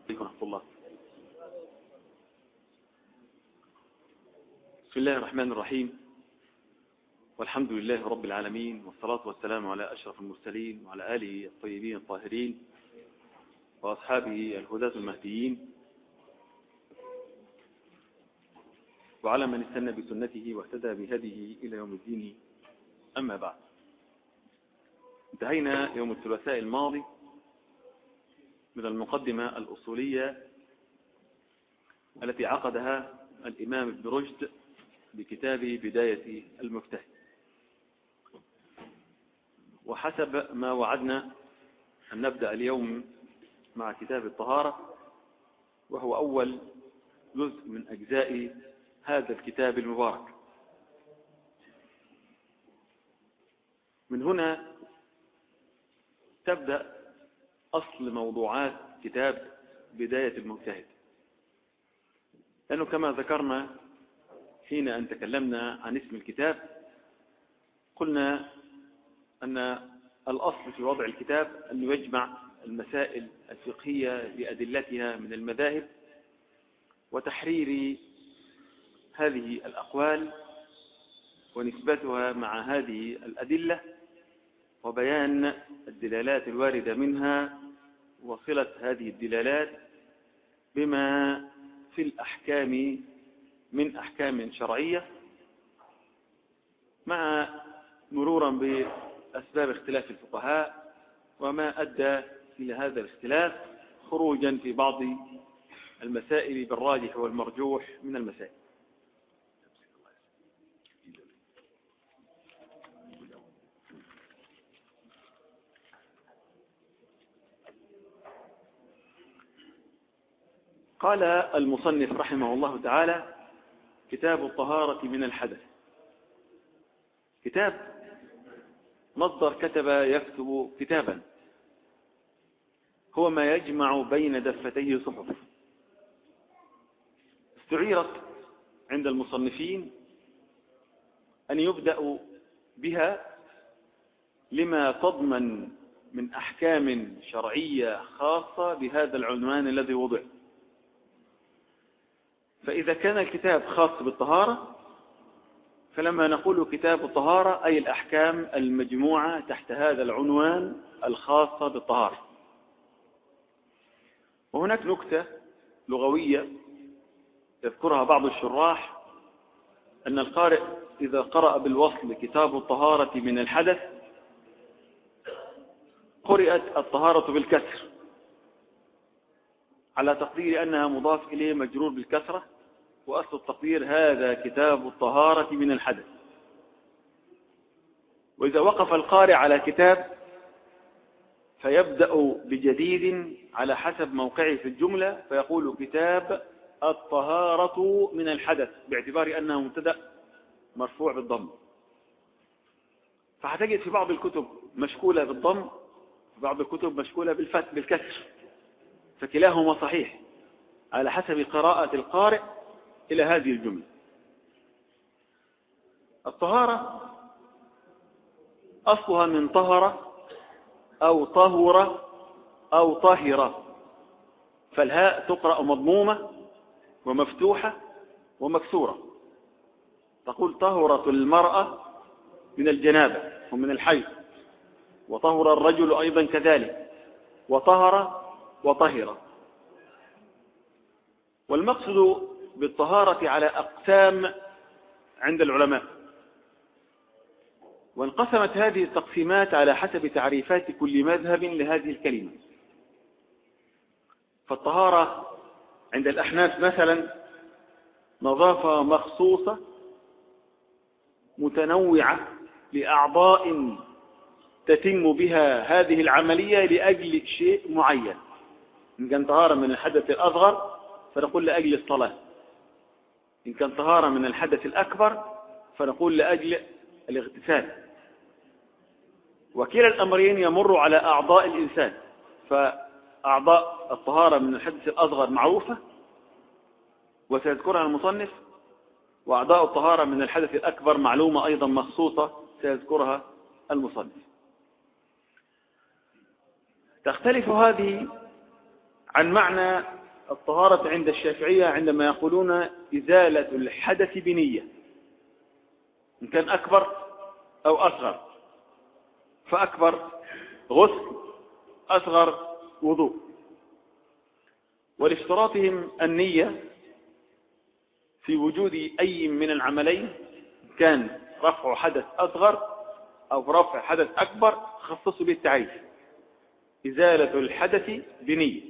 ورحمة الله. بسم الله الرحمن الرحيم، والحمد لله رب العالمين، والصلاة والسلام على أشرف المرسلين وعلى آله الطيبين الطاهرين وأصحابه الهداة المهديين، وعلى من استنى بسنته واهتدى بهديه إلى يوم الدين. أما بعد، انتهينا يوم الثلاثاء الماضي من المقدمة الأصولية التي عقدها الإمام ابن رشد بكتاب بداية المجتهد، وحسب ما وعدنا أن نبدأ اليوم مع كتاب الطهارة، وهو أول جزء من أجزاء هذا الكتاب المبارك. من هنا تبدأ أصل موضوعات كتاب بداية المجتهد، لأنه كما ذكرنا حين أن تكلمنا عن اسم الكتاب قلنا أن الأصل في وضع الكتاب أن يجمع المسائل الفقهية بأدلتها من المذاهب، وتحرير هذه الأقوال ونسبتها مع هذه الأدلة، وبيان الدلالات الواردة منها، وصلة هذه الدلالات بما في الأحكام من أحكام شرعية، مع مرورا بأسباب اختلاف الفقهاء وما أدى إلى هذا الاختلاف، خروجا في بعض المسائل بالراجح والمرجوح من المسائل. قال المصنف رحمه الله تعالى: كتاب الطهارة من الحدث. كتاب مصدر كتب يكتب كتابا، هو ما يجمع بين دفتيه صحف، استعيرت عند المصنفين أن يبدأ بها لما تضمن من أحكام شرعية خاصة بهذا العنوان الذي وضع. فإذا كان الكتاب خاص بالطهارة، فلما نقول كتاب الطهارة أي الأحكام المجموعة تحت هذا العنوان الخاصة بالطهارة. وهناك نكتة لغوية يذكرها بعض الشراح، أن القارئ إذا قرأ بالوصل كتاب الطهارة من الحدث قرأت الطهارة بالكسر، على تقدير أنها مضاف إليه مجرور بالكسرة، وأصل التقدير هذا كتاب الطهارة من الحدث. وإذا وقف القارئ على كتاب فيبدأ بجديد على حسب موقعه في الجملة، فيقول كتاب الطهارة من الحدث، باعتبار أنه مبتدأ مرفوع بالضم. فهتجد في بعض الكتب مشكولة بالضم، في بعض الكتب مشكولة بالكسر، فكلاهما صحيح على حسب قراءة القارئ إلى هذه الجملة. الطهارة أصلها من طهر أو طهر أو طهر، فالهاء تقرأ مضمومة ومفتوحة ومكسورة. تقول طهرت المرأة من الجنابة ومن الحيض، وطهر الرجل أيضا كذلك، وطهر وطهر. والمقصد بالطهارة على أقسام عند العلماء، وانقسمت هذه التقسيمات على حسب تعريفات كل مذهب لهذه الكلمة. فالطهارة عند الأحناف مثلا نظافة مخصوصة متنوعة لأعضاء تتم بها هذه العملية لأجل شيء معين. إن كان طهارة من الحدث الأصغر فنقول لأجل الصلاة، إن كان طهارة من الحدث الأكبر فنقول لأجل الاغتسال. وكلا الأمرين يمر على أعضاء الإنسان، فأعضاء الطهارة من الحدث الأصغر معروفة وسيذكرها المصنف، وأعضاء الطهارة من الحدث الأكبر معلومة أيضا مخصوصة سيذكرها المصنف. تختلف هذه عن معنى الطهارة عند الشافعية عندما يقولون إزالة الحدث بنية، إن كان أكبر أو أصغر، فأكبر غسل، أصغر وضوء. ولاشتراطهم النية في وجود أي من العملين، كان رفع حدث أصغر أو رفع حدث أكبر، خصصوا به التعريف إزالة الحدث بنية.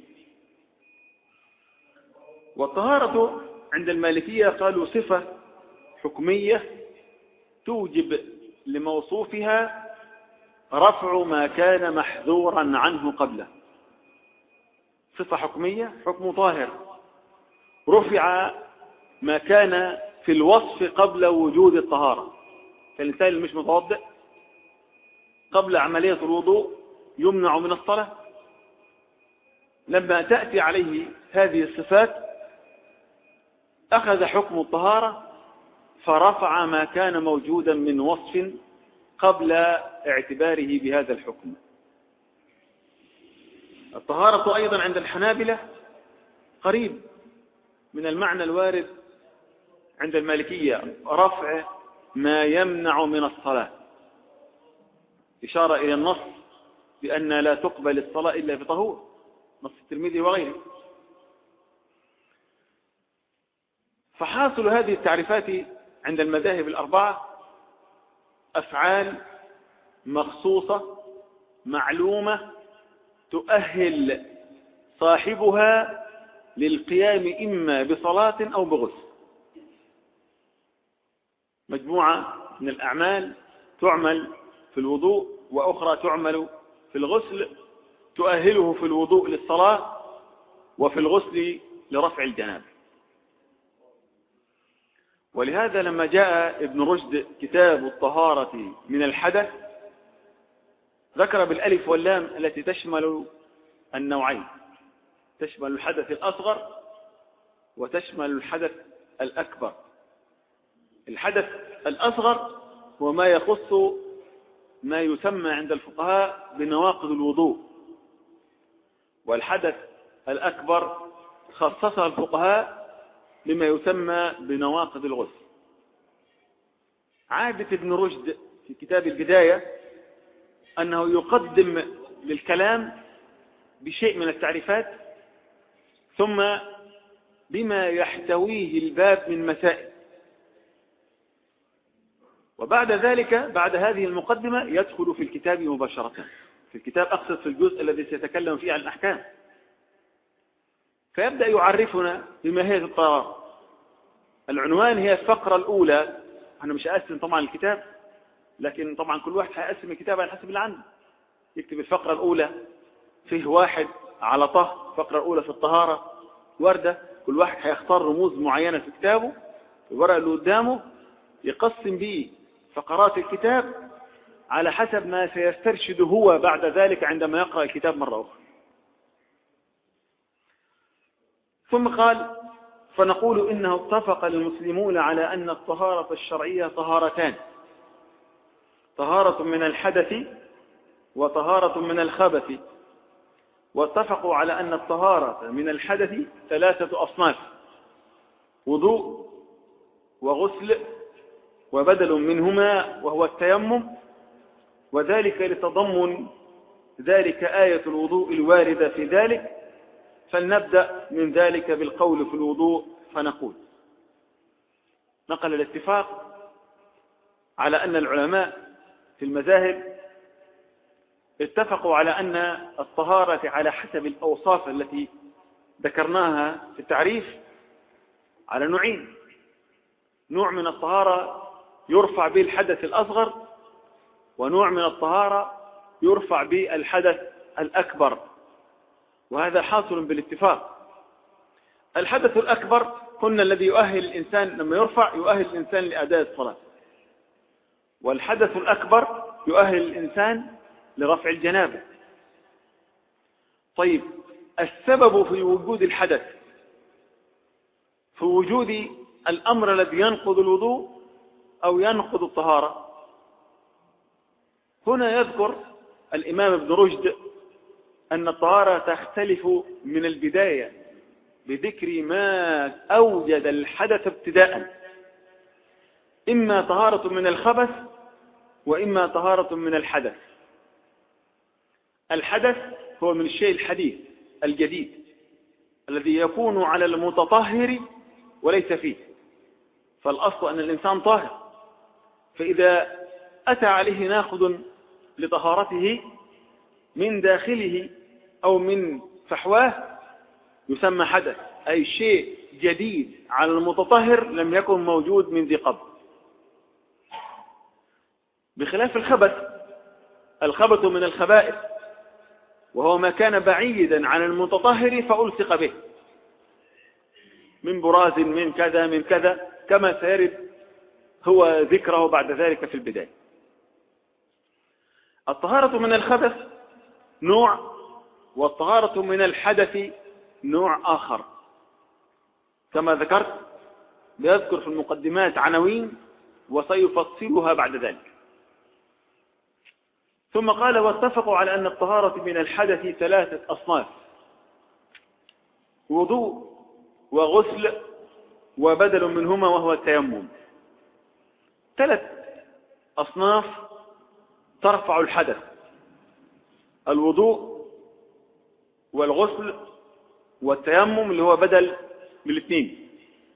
والطهارة عند المالكية قالوا صفة حكمية توجب لموصوفها رفع ما كان محذورا عنه قبله. صفة حكمية، حكم طاهر، رفع ما كان في الوصف قبل وجود الطهارة. فالإنسان اللي مش متوضئ قبل عملية الوضوء يمنع من الصلاة، لما تأتي عليه هذه الصفات أخذ حكم الطهارة فرفع ما كان موجودا من وصف قبل اعتباره بهذا الحكم. الطهارة أيضا عند الحنابلة قريب من المعنى الوارد عند المالكية، رفع ما يمنع من الصلاة، إشارة إلى النص بأن لا تقبل الصلاة إلا بطهور، نص الترمذي وغيره. فحاصل هذه التعريفات عند المذاهب الأربعة أفعال مخصوصة معلومة تؤهل صاحبها للقيام إما بصلاة أو بغسل. مجموعة من الأعمال تعمل في الوضوء وأخرى تعمل في الغسل، تؤهله في الوضوء للصلاة وفي الغسل لرفع الجنابة. ولهذا لما جاء ابن رشد كتاب الطهارة من الحدث ذكر بالألف واللام التي تشمل النوعين، تشمل الحدث الأصغر وتشمل الحدث الأكبر. الحدث الأصغر هو ما يخص ما يسمى عند الفقهاء بنواقض الوضوء، والحدث الأكبر خصصها الفقهاء بما يسمى بنواقض الغسل. عادة ابن رشد في كتاب البداية أنه يقدم للكلام بشيء من التعريفات ثم بما يحتويه الباب من مسائل، وبعد ذلك بعد هذه المقدمة يدخل في الكتاب مباشرة. في الكتاب أقصد في الجزء الذي سيتكلم فيه عن الأحكام، فيبدأ يعرفنا بماهية الطهارة. العنوان هي الفقرة الأولى. أنا مش هقسم طبعا الكتاب، لكن طبعا كل واحد هيقسم الكتاب على حسب اللي عنده. يكتب الفقرة الأولى فيه واحد على طه، الفقرة الأولى في الطهارة وردة، كل واحد هيختار رموز معينة في كتابه في الورقة اللي قدامه، يقسم به فقرات الكتاب على حسب ما سيسترشد هو بعد ذلك عندما يقرأ الكتاب مرة أخرى. ثم قال: فنقول إنه اتفق المسلمون على أن الطهارة الشرعية طهارتان، طهارة من الحدث وطهارة من الخبث. واتفقوا على أن الطهارة من الحدث 3 أصناف: وضوء وغسل وبدل منهما وهو التيمم، وذلك لتضمن ذلك آية الوضوء الواردة في ذلك. فلنبدأ من ذلك بالقول في الوضوء فنقول: نقل الاتفاق على أن العلماء في المذاهب اتفقوا على أن الطهارة على حسب الأوصاف التي ذكرناها في التعريف على نوعين: نوع من الطهارة يرفع به الحدث الأصغر، ونوع من الطهارة يرفع به الحدث الأكبر، وهذا حاصل بالاتفاق. الحدث الأكبر قلنا الذي يؤهل الإنسان لما يرفع يؤهل الإنسان لأداء الصلاة، والحدث الأكبر يؤهل الإنسان لرفع الجنابة. طيب، السبب في وجود الحدث في وجود الأمر الذي ينقض الوضوء أو ينقض الطهارة. هنا يذكر الإمام ابن رشد أن الطهارة تختلف من البداية بذكر ما أوجد الحدث ابتداء، إما طهارة من الخبث وإما طهارة من الحدث. الحدث هو من الشيء الحديث الجديد الذي يكون على المتطهر وليس فيه، فالأصل أن الإنسان طاهر، فإذا أتى عليه ناخذ لطهارته من داخله أو من فحواه يسمى حدث، أي شيء جديد على المتطهر لم يكن موجود من ذي قبل. بخلاف الخبث، الخبث من الخبائث وهو ما كان بعيدا عن المتطهر فألصق به من براز من كذا من كذا، كما سيرد هو ذكره بعد ذلك في البداية. الطهارة من الخبث نوع، والطهارة من الحدث نوع آخر، كما ذكرت بيذكر في المقدمات عناوين وسيفصلها بعد ذلك. ثم قال: واتفقوا على أن الطهارة من الحدث 3 أصناف: وضوء وغسل وبدل منهما وهو التيمم. 3 أصناف ترفع الحدث: الوضوء والغسل والتيمم اللي هو بدل من الاثنين.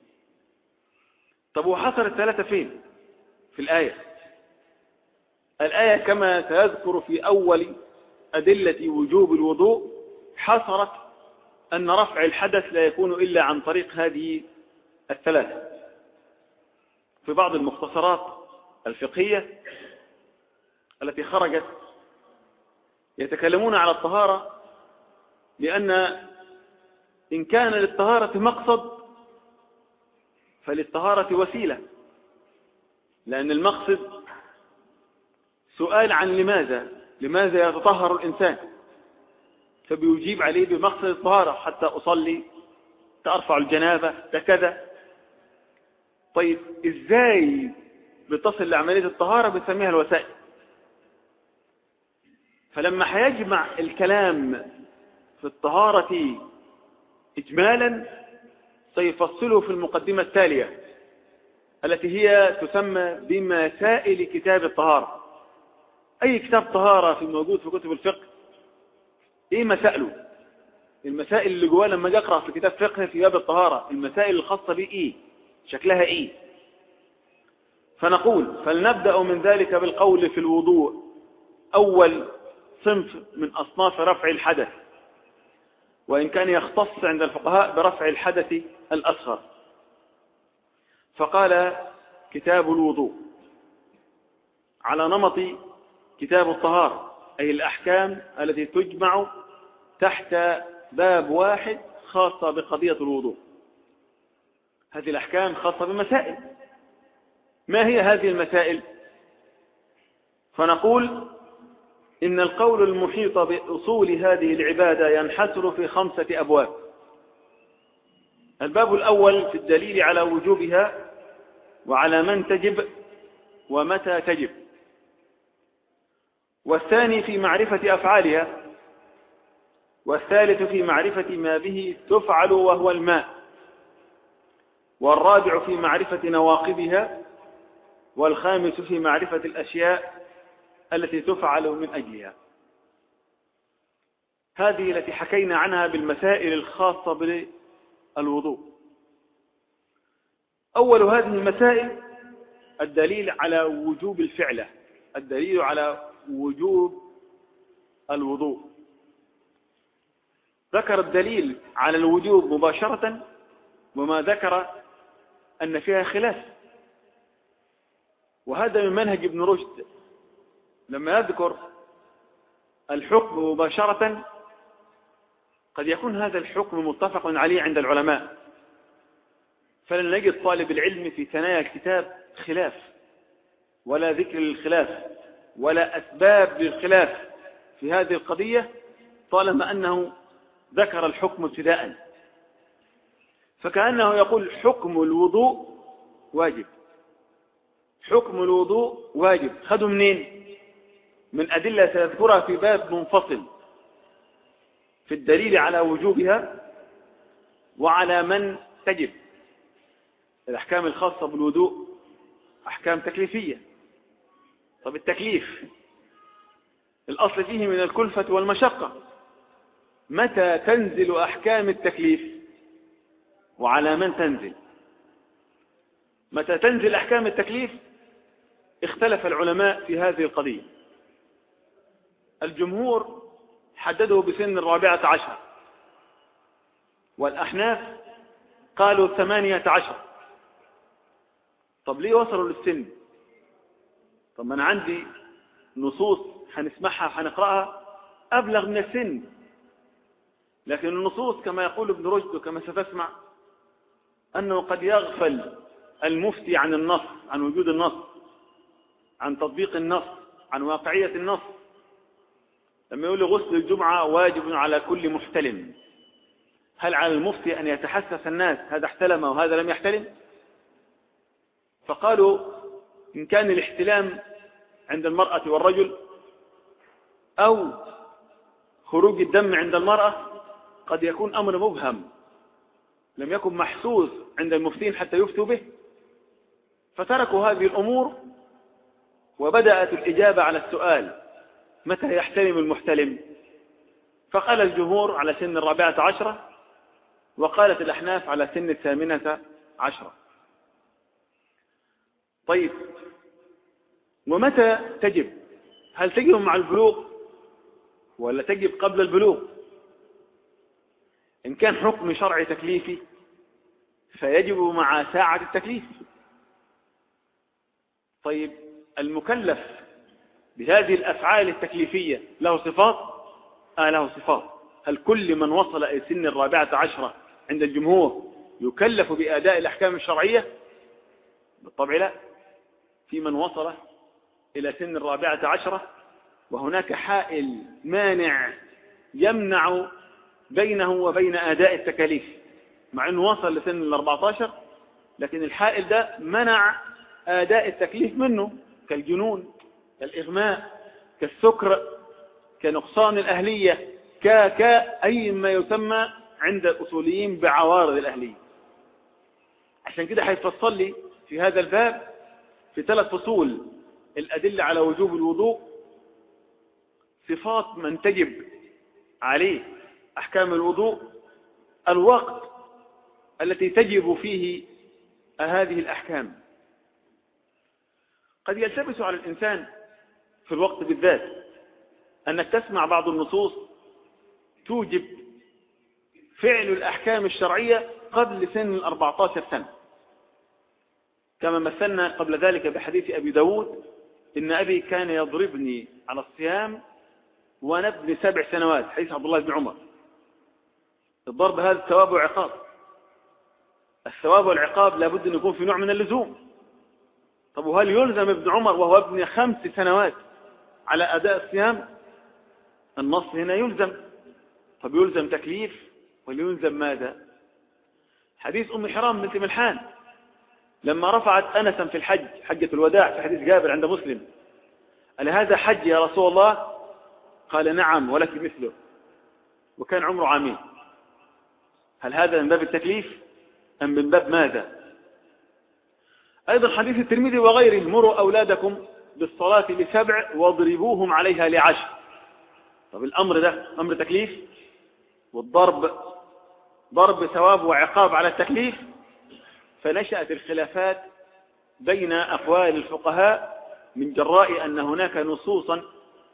طب وحصل ال3 فين في الآية؟ الآية كما سيذكر في أول أدلة وجوب الوضوء حصرت أن رفع الحدث لا يكون إلا عن طريق هذه ال3. في بعض المختصرات الفقهية التي خرجت يتكلمون على الطهارة لأن إن كان للطهارة مقصد فللطهارة وسيلة، لأن المقصد سؤال عن لماذا يتطهر الإنسان، فبيجيب عليه بمقصد الطهارة: حتى أصلي، تأرفع الجنابة، كذا. طيب إزاي بتصل لعملية الطهارة؟ بنسميها الوسائل. فلما هيجمع الكلام في الطهارة إجمالا سيفصله في المقدمة التالية التي هي تسمى بمسائل كتاب الطهارة. أي كتاب طهارة في موجود في كتب الفقه إيه مسائله؟ المسائل اللي جواه لما أقرأ في كتاب فقه في باب الطهارة المسائل الخاصة به إيه؟ شكلها إيه؟ فنقول: فلنبدأ من ذلك بالقول في الوضوء، أول صنف من أصناف رفع الحدث، وإن كان يختص عند الفقهاء برفع الحدث الأصغر. فقال: كتاب الوضوء على نمط كتاب الطهارة، أي الأحكام التي تجمع تحت باب واحد خاصة بقضية الوضوء. هذه الأحكام خاصة بمسائل. ما هي هذه المسائل؟ فنقول: إن القول المحيط بأصول هذه العبادة ينحصر في 5 أبواب. الباب الأول في الدليل على وجوبها وعلى من تجب ومتى تجب، والثاني في معرفة أفعالها، والثالث في معرفة ما به تفعل وهو الماء، والرابع في معرفة نواقضها، والخامس في معرفة الأشياء التي تفعل من أجلها. هذه التي حكينا عنها بالمسائل الخاصة بالوضوء. أول هذه المسائل الدليل على وجوب الفعلة، الدليل على وجوب الوضوء. ذكر الدليل على الوجوب مباشرة، وما ذكر أن فيها خلاف، وهذا من منهج ابن رشد. لما يذكر الحكم مباشرة قد يكون هذا الحكم متفق عليه عند العلماء، فلن نجد طالب العلم في ثنايا الكتاب خلاف ولا ذكر للخلاف ولا أسباب للخلاف في هذه القضية طالما أنه ذكر الحكم ابتداء. فكأنه يقول: حكم الوضوء واجب، حكم الوضوء واجب. خذوا منين؟ من أدلة سيذكرها في باب منفصل. في الدليل على وجوبها وعلى من تجب. الأحكام الخاصة بالوضوء أحكام تكليفية. طب التكليف الأصل فيه من الكلفة والمشقة، متى تنزل أحكام التكليف وعلى من تنزل؟ متى تنزل أحكام التكليف؟ اختلف العلماء في هذه القضية. الجمهور حددوا بسن 14، والأحناف قالوا 18. طب ليه وصلوا للسن؟ طب ما أنا عندي نصوص هنسمعها وهنقرأها أبلغ من السن، لكن النصوص كما يقول ابن رشد وكما ستسمع أنه قد يغفل المفتي عن النص، عن وجود النص، عن تطبيق النص، عن واقعية النص. لما يقول غسل الجمعة واجب على كل محتلم، هل على المفتي أن يتحسس الناس هذا احتلم وهذا لم يحتلم؟ فقالوا إن كان الاحتلام عند المرأة والرجل أو خروج الدم عند المرأة قد يكون أمر مبهم لم يكن محسوس عند المفتين حتى يفتوا به، فتركوا هذه الأمور وبدأت الإجابة على السؤال متى يحتلم المحتلم؟ فقال الجمهور على سن 14، وقالت الأحناف على سن 18. طيب ومتى تجب؟ هل تجب مع البلوغ ولا تجب قبل البلوغ؟ إن كان حكم شرعي تكليفي فيجب مع ساعة التكليف. طيب المكلف بهذه الأفعال التكليفية له صفات؟ له صفات. هل كل من وصل إلى سن 14 عند الجمهور يكلف بأداء الأحكام الشرعية؟ بالطبع لا. في من وصل إلى سن 14 وهناك حائل مانع يمنع بينه وبين أداء التكاليف، مع أنه وصل لسن 14 لكن الحائل ده منع أداء التكليف منه، كالجنون، كالإغماء، كالسكر، كنقصان الأهلية، أي ما يسمى عند الأصوليين بعوارض الأهلية. عشان كده هيفصل لي في هذا الباب في 3 فصول الأدلة على وجوب الوضوء، صفات من تجب عليه أحكام الوضوء، الوقت التي تجب فيه هذه الأحكام. قد يلتبس على الإنسان في الوقت بالذات أنك تسمع بعض النصوص توجب فعل الأحكام الشرعية قبل سن 14 سنة، كما مثلنا قبل ذلك بحديث أبي داود إن أبي كان يضربني على الصيام وأنا ابن 7 سنوات، حديث عبد الله بن عمر. الضرب هذا ثواب وعقاب، الثواب والعقاب لابد أن يكون في نوع من اللزوم. طب وهل يلزم ابن عمر وهو ابن 5 سنوات على أداء الصيام؟ النص هنا يلزم. طب يلزم تكليف وليلزم ماذا؟ حديث أم حرام بنت ملحان لما رفعت أنسا في الحج، حجة الوداع، في حديث جابر عند مسلم، قال هذا حج يا رسول الله؟ قال نعم ولك مثله، وكان عمره 2 عام. هل هذا من باب التكليف أم من باب ماذا؟ أيضا حديث الترمذي وغيره مروا أولادكم بالصلاة ل7 واضربوهم عليها ل10. طب الأمر ده أمر تكليف، والضرب ضرب ثواب وعقاب على التكليف. فنشأت الخلافات بين أقوال الفقهاء من جراء أن هناك نصوصا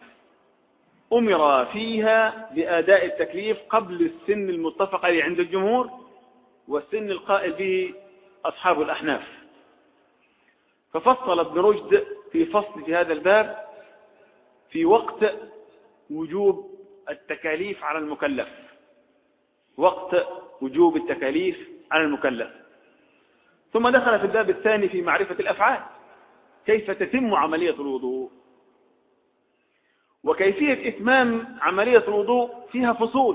أمر فيها بأداء التكليف قبل السن المتفق عليه عند الجمهور والسن القائل به أصحاب الأحناف. ففصل ابن رشد في فصل في هذا الباب في وقت وجوب التكاليف على المكلف، وقت وجوب التكاليف على المكلف. ثم دخل في الباب الثاني في معرفة الأفعال، كيف تتم عملية الوضوء، وكيفية إتمام عملية الوضوء فيها فصول.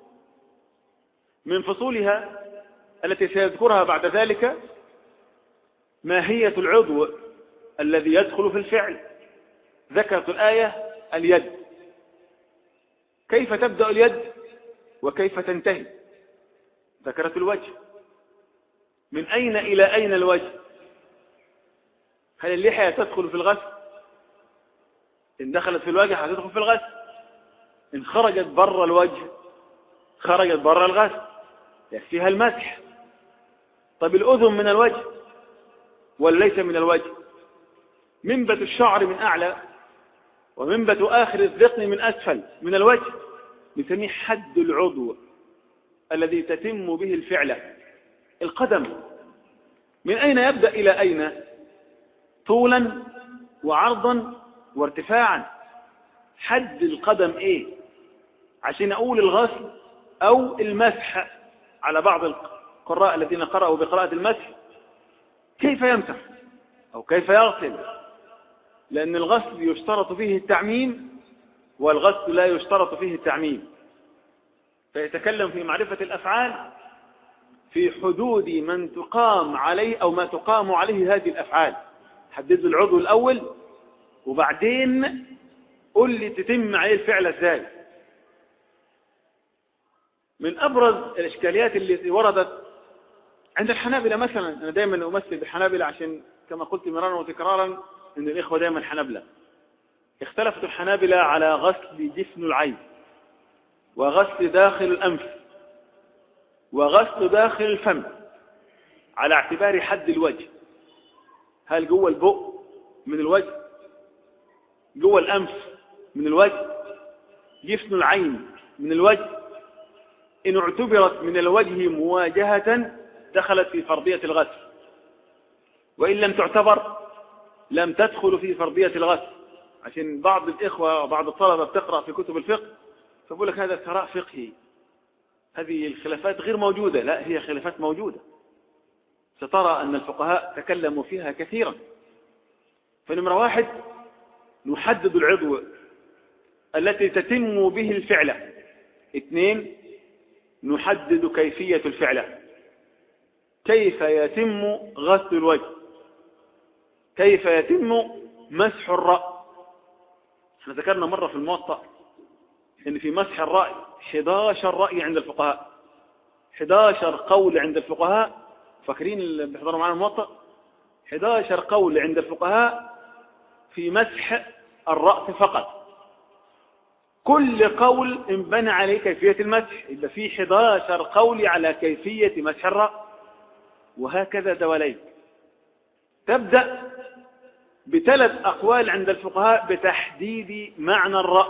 من فصولها التي سيذكرها بعد ذلك ماهية العضو الذي يدخل في الفعل. ذكرت الآية اليد، كيف تبدأ اليد وكيف تنتهي؟ ذكرت الوجه. من أين إلى أين الوجه؟ هل اللحية تدخل في الغسل؟ إن دخلت في الوجه هتدخل في الغسل. إن خرجت بر الوجه خرجت بر الغسل، يكفيها المسح. طب الأذن من الوجه ولا ليس من الوجه؟ منبت الشعر من أعلى ومنبت آخر الذقن من أسفل من الوجه، نسميه حد العضو الذي تتم به الفعلة. القدم من أين يبدأ إلى أين؟ طولا وعرضا وارتفاعا. حد القدم إيه؟ عشان أقول الغسل أو المسح على بعض القراء الذين قرأوا بقراءة المسح. كيف يمسح أو كيف يغسل؟ لأن الغسل يشترط فيه التعميم والغسل لا يشترط فيه التعميم. فيتكلم في معرفة الأفعال في حدود من تقام عليه أو ما تقام عليه هذه الأفعال. حدد العضو الأول وبعدين قل لي تتم عليه الفعل ازاي. من أبرز الإشكاليات التي وردت عند الحنابلة مثلا، أنا دائما أمثل بالحنابلة عشان كما قلت مرارا وتكرارا أن الإخوة دائما حنابلة. اختلفت الحنابلة على غسل جفن العين وغسل داخل الأنف وغسل داخل الفم على اعتبار حد الوجه. هل جوه البق من الوجه؟ جوه الأنف من الوجه؟ جفن العين من الوجه؟ إن اعتبرت من الوجه مواجهة دخلت في فرضية الغسل، وإن لم تعتبر لم تدخل في فرضية الغسل. عشان بعض الإخوة وبعض الطلبة بتقرأ في كتب الفقه فبقول لك هذا ثراء فقهي، هذه الخلافات غير موجودة. لا، هي خلافات موجودة، سترى أن الفقهاء تكلموا فيها كثيرا. فنمرة واحد، نحدد العضو التي تتم به الفعلة. اثنين، نحدد كيفية الفعلة، كيف يتم غسل الوجه، كيف يتم مسح الرأس. احنا ذكرنا مرة في الموطأ ان في مسح الرأس 11 رأي عند الفقهاء، 11 قول عند الفقهاء. فاكرين اللي بيحضروا معنا الموطأ؟ 11 قول عند الفقهاء في مسح الرأس فقط. كل قول انبنى عليه كيفية المسح، يبقى في 11 قول على كيفية مسح الرأس، وهكذا دواليك. تبدأ بثلاث أقوال عند الفقهاء بتحديد معنى الرأس،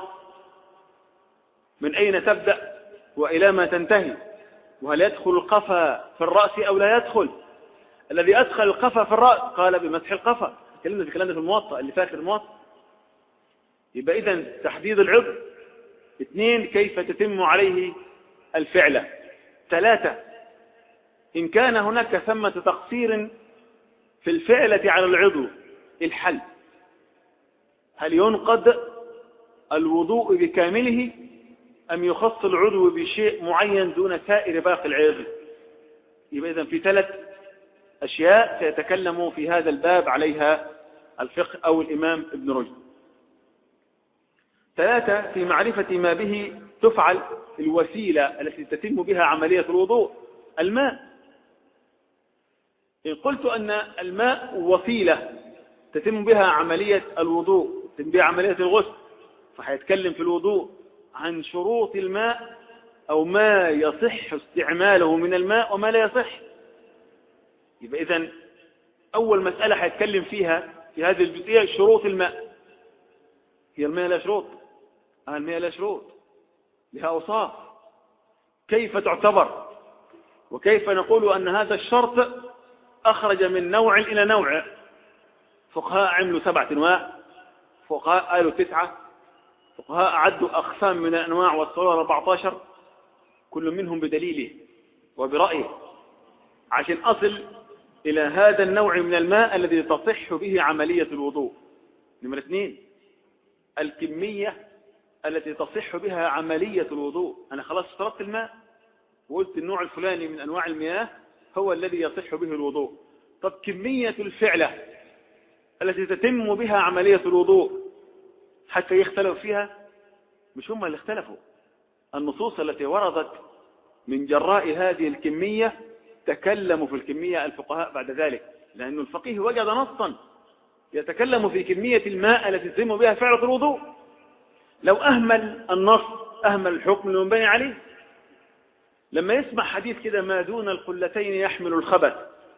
من أين تبدأ وإلى ما تنتهي، وهل يدخل القفا في الرأس أو لا يدخل. الذي أدخل القفا في الرأس قال بمسح القفا، تكلمنا في كلامنا في الموطأ اللي فاكر الموطأ. يبقى إذن تحديد العضو. اثنين، كيف تتم عليه الفعلة. ثلاثة، إن كان هناك ثمة تقصير في الفعلة على العضو، الحل. هل ينقض الوضوء بكامله أم يخص العضو بشيء معين دون سائر باقي العضو؟ يبقى إذن في ثلاث أشياء سيتكلم في هذا الباب عليها الفقه أو الإمام ابن رشد. ثلاثة، في معرفة ما به تفعل الوسيلة التي تتم بها عملية الوضوء. الماء. إن قلت أن الماء وسيلة تتم بها عملية الوضوء، تتم بها عملية الغسل، فحيتكلم في الوضوء عن شروط الماء أو ما يصح استعماله من الماء وما لا يصح. يبقى إذن أول مسألة حيتكلم فيها في هذه الجزئية شروط الماء. هي الماء لا شروط؟ الماء لا شروط، لها أوصاف. كيف تعتبر وكيف نقول أن هذا الشرط أخرج من نوع إلى نوع؟ فقهاء عملوا 7 أنواع، فقهاء قالوا 9، فقهاء عدوا أقسام من الأنواع والصور 14، كل منهم بدليله وبرأيه، عشان أصل إلى هذا النوع من الماء الذي تصح به عملية الوضوء. نمرة 2، الكمية التي تصح بها عملية الوضوء. أنا خلاص اشترطت الماء وقلت النوع الفلاني من أنواع المياه هو الذي يصح به الوضوء. طب كمية الفعلة التي تتم بها عملية الوضوء حتى يختلف فيها؟ مش هم اللي اختلفوا، النصوص التي وردت من جراء هذه الكمية تكلموا في الكمية الفقهاء بعد ذلك، لأن الفقيه وجد نصا يتكلم في كمية الماء التي يتم بها فعل الوضوء. لو أهمل النص أهمل الحكم المنبني عليه. لما يسمع حديث كده ما دون القلتين يحمل الخبث،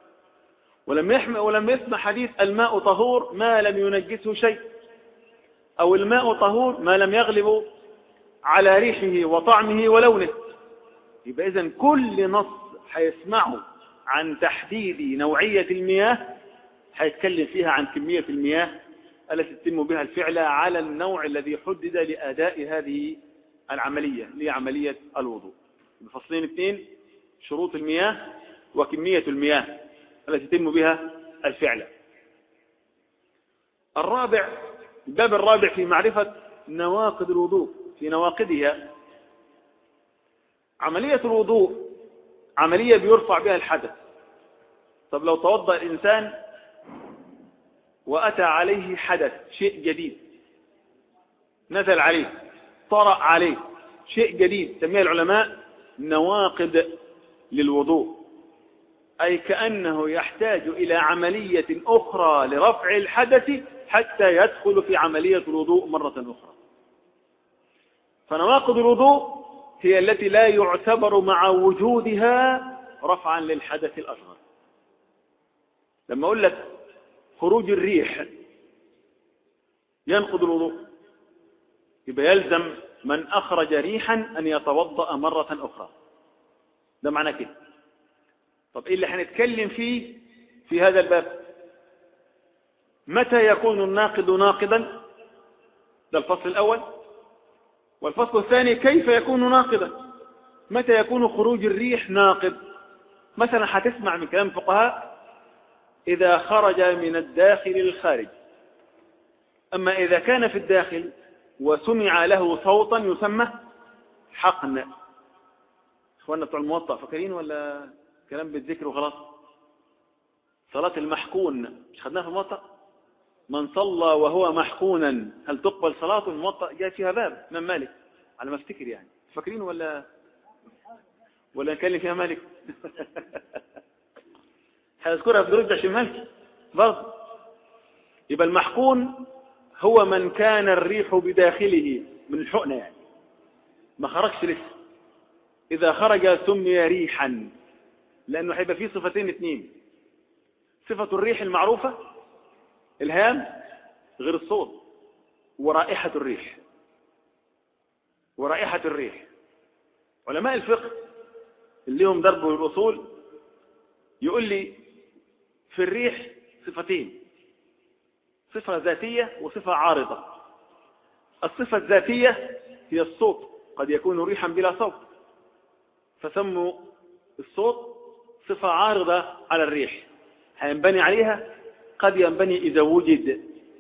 ولم يسمع حديث الماء طهور ما لم ينجسه شيء، أو الماء طهور ما لم يغلب على ريحه وطعمه ولونه، يبقى إذن كل نص هيسمعه عن تحديد نوعية المياه هيتكلم فيها عن كمية المياه التي تتم بها الفعل على النوع الذي حدد لأداء هذه العملية لعملية الوضوء. بفصلين اثنين: شروط المياه وكمية المياه التي تتم بها الفعل. الباب الرابع في معرفة نواقض الوضوء. في نواقضها عملية الوضوء عملية بيرفع بها الحدث. طب لو توضأ الإنسان وأتى عليه حدث، شيء جديد نزل عليه، طرأ عليه شيء جديد، سميه العلماء نواقض للوضوء، أي كأنه يحتاج إلى عملية أخرى لرفع الحدث حتى يدخل في عملية الوضوء مرة أخرى. فنواقض الوضوء هي التي لا يعتبر مع وجودها رفعا للحدث الأصغر. لما أقول لك خروج الريح ينقض الوضوء، يبقى يلزم من أخرج ريحا أن يتوضأ مرة أخرى، ده معنى كده. طب إيه اللي هنتكلم فيه في هذا الباب؟ متى يكون الناقض ناقضا؟ ده الفصل الأول. والفصل الثاني: كيف يكون ناقضا؟ متى يكون خروج الريح ناقض؟ مثلا هتسمع من كلام الفقهاء إذا خرج من الداخل للخارج. أما إذا كان في الداخل وسمع له صوتا يسمى حقن. إخواننا بتوع الموطأ فاكرين ولا كلام بالذكر وخلاص؟ صلاة المحقون مش خدناها في الموطأ؟ من صلى وهو محقونا هل تقبل صلاته؟ الموطأ جاء فيها باب من مالك على ما افتكر، يعني فاكرين ولا نتكلم فيها مالك؟ هذكرها في درجة شمالك برضه. يبقى المحقون هو من كان الريح بداخله من الحقنة، يعني ما خرجش لسه. إذا خرج سمي ريحا، لأنه هيبقى فيه صفتين اثنين: صفة الريح المعروفة الهام غير الصوت، ورائحة الريح. ورائحة الريح علماء الفقه اللي هم درب الأصول يقول لي في الريح صفتين: صفة ذاتية وصفة عارضة. الصفة الذاتية هي الصوت، قد يكون ريحا بلا صوت، فسموا الصوت صفة عارضة على الريح، هينبني عليها، قد ينبني إذا وجد.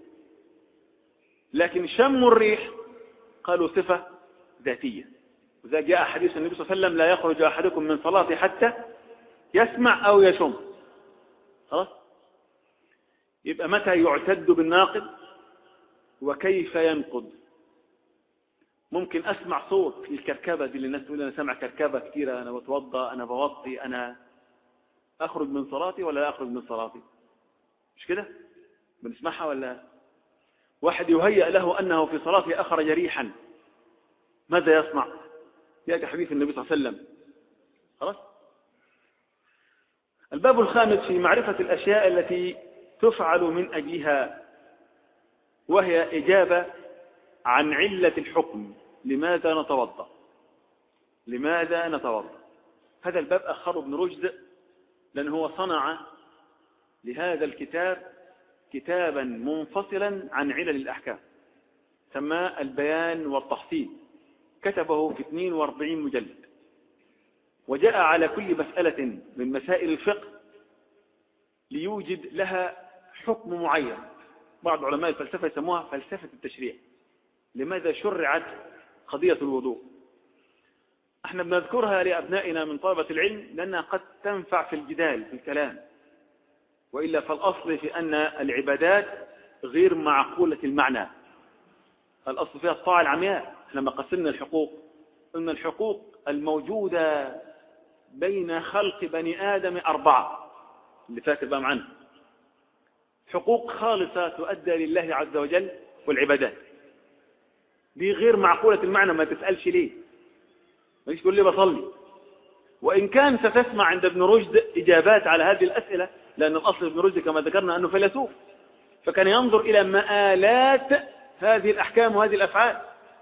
لكن شم الريح قالوا صفة ذاتية. وإذا جاء حديث النبي صلى الله عليه وسلم: لا يخرج أحدكم من صلاته حتى يسمع أو يشم. خلاص؟ يبقى متى يعتد بالناقض وكيف ينقض؟ ممكن أسمع صوت في الكركبة دي اللي الناس تقول أنا سامع كركبة كثيرة، أنا بتوضأ، أنا بوطي، أنا أخرج من صلاتي ولا لا أخرج من صلاتي؟ مش كده؟ بنسمعها ولا؟ واحد يهيأ له أنه في صلاته أخرج ريحا، ماذا يصنع؟ يأتي حديث النبي صلى الله عليه وسلم. خلاص؟ الباب الخامس في معرفة الأشياء التي تفعل من أجلها، وهي إجابة عن علة الحكم. لماذا نتوضأ؟ لماذا نتوضأ؟ هذا الباب أخره ابن رشد، لأنه هو صنع لهذا الكتاب كتابا منفصلا عن علل الأحكام، سماه البيان والتحصيل، كتبه في 42 مجلد، وجاء على كل مسألة من مسائل الفقه ليوجد لها حكم معين. بعض علماء الفلسفة يسموها فلسفة التشريع. لماذا شرعت قضية الوضوء؟ احنا بنذكرها لأبنائنا من طلبة العلم لأنها قد تنفع في الجدال في الكلام، وإلا فالأصل في أن العبادات غير معقولة المعنى. الأصل فيها الطاعة العمياء. لما قسمنا الحقوق أن الحقوق الموجودة بين خلق بني آدم 4 اللي فاكر بقى معنا، حقوق خالصة تؤدى لله عز وجل والعبادات، دي غير معقولة المعنى. ما تسألش ليه، ما تقول لي بصلي، وإن كان ستسمع عند ابن رشد إجابات على هذه الأسئلة، لأن الأصل ابن رشد كما ذكرنا أنه فيلسوف، فكان ينظر إلى مآلات هذه الأحكام وهذه الأفعال.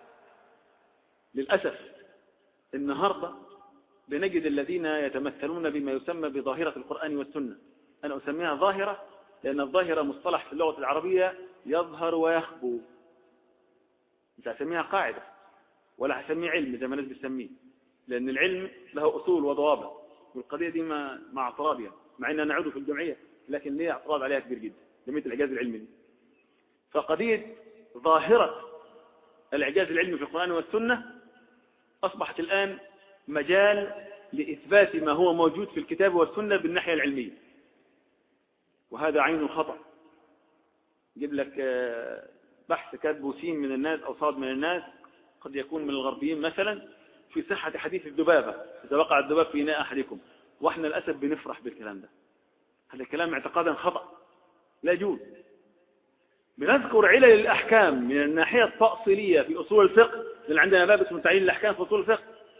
للأسف النهاردة بنجد الذين يتمثلون بما يسمى بظاهرة القرآن والسنة. أنا أسميها ظاهرة لأن الظاهرة مصطلح في اللغة العربية يظهر ويخبو، مش هسميها قاعدة ولا هسميه علم زي ما الناس بتسميه، لأن العلم له أصول وضوابط، والقضية دي مع اعتراضها، مع أننا نعود في الجمعية لكن ليه اعتراض عليها كبير جدا، جمعية الإعجاز العلمي دي. فقضية ظاهرة الإعجاز العلمي في القرآن والسنة أصبحت الآن مجال لإثبات ما هو موجود في الكتاب والسنة بالناحية العلمية، وهذا عين الخطأ. يجيب لك بحث كاتبه سين من الناس أو صاد من الناس، قد يكون من الغربيين مثلا، في صحة حديث الذبابة، إذا وقع الذباب في إناء أحدكم، وإحنا للأسف بنفرح بالكلام ده. هذا الكلام اعتقادا خطأ لا يجوز. بنذكر علل الأحكام من الناحية التأصيلية في أصول الفقه، لأن عندنا باب اسمه تعيين الأحكام في أصول الفقه،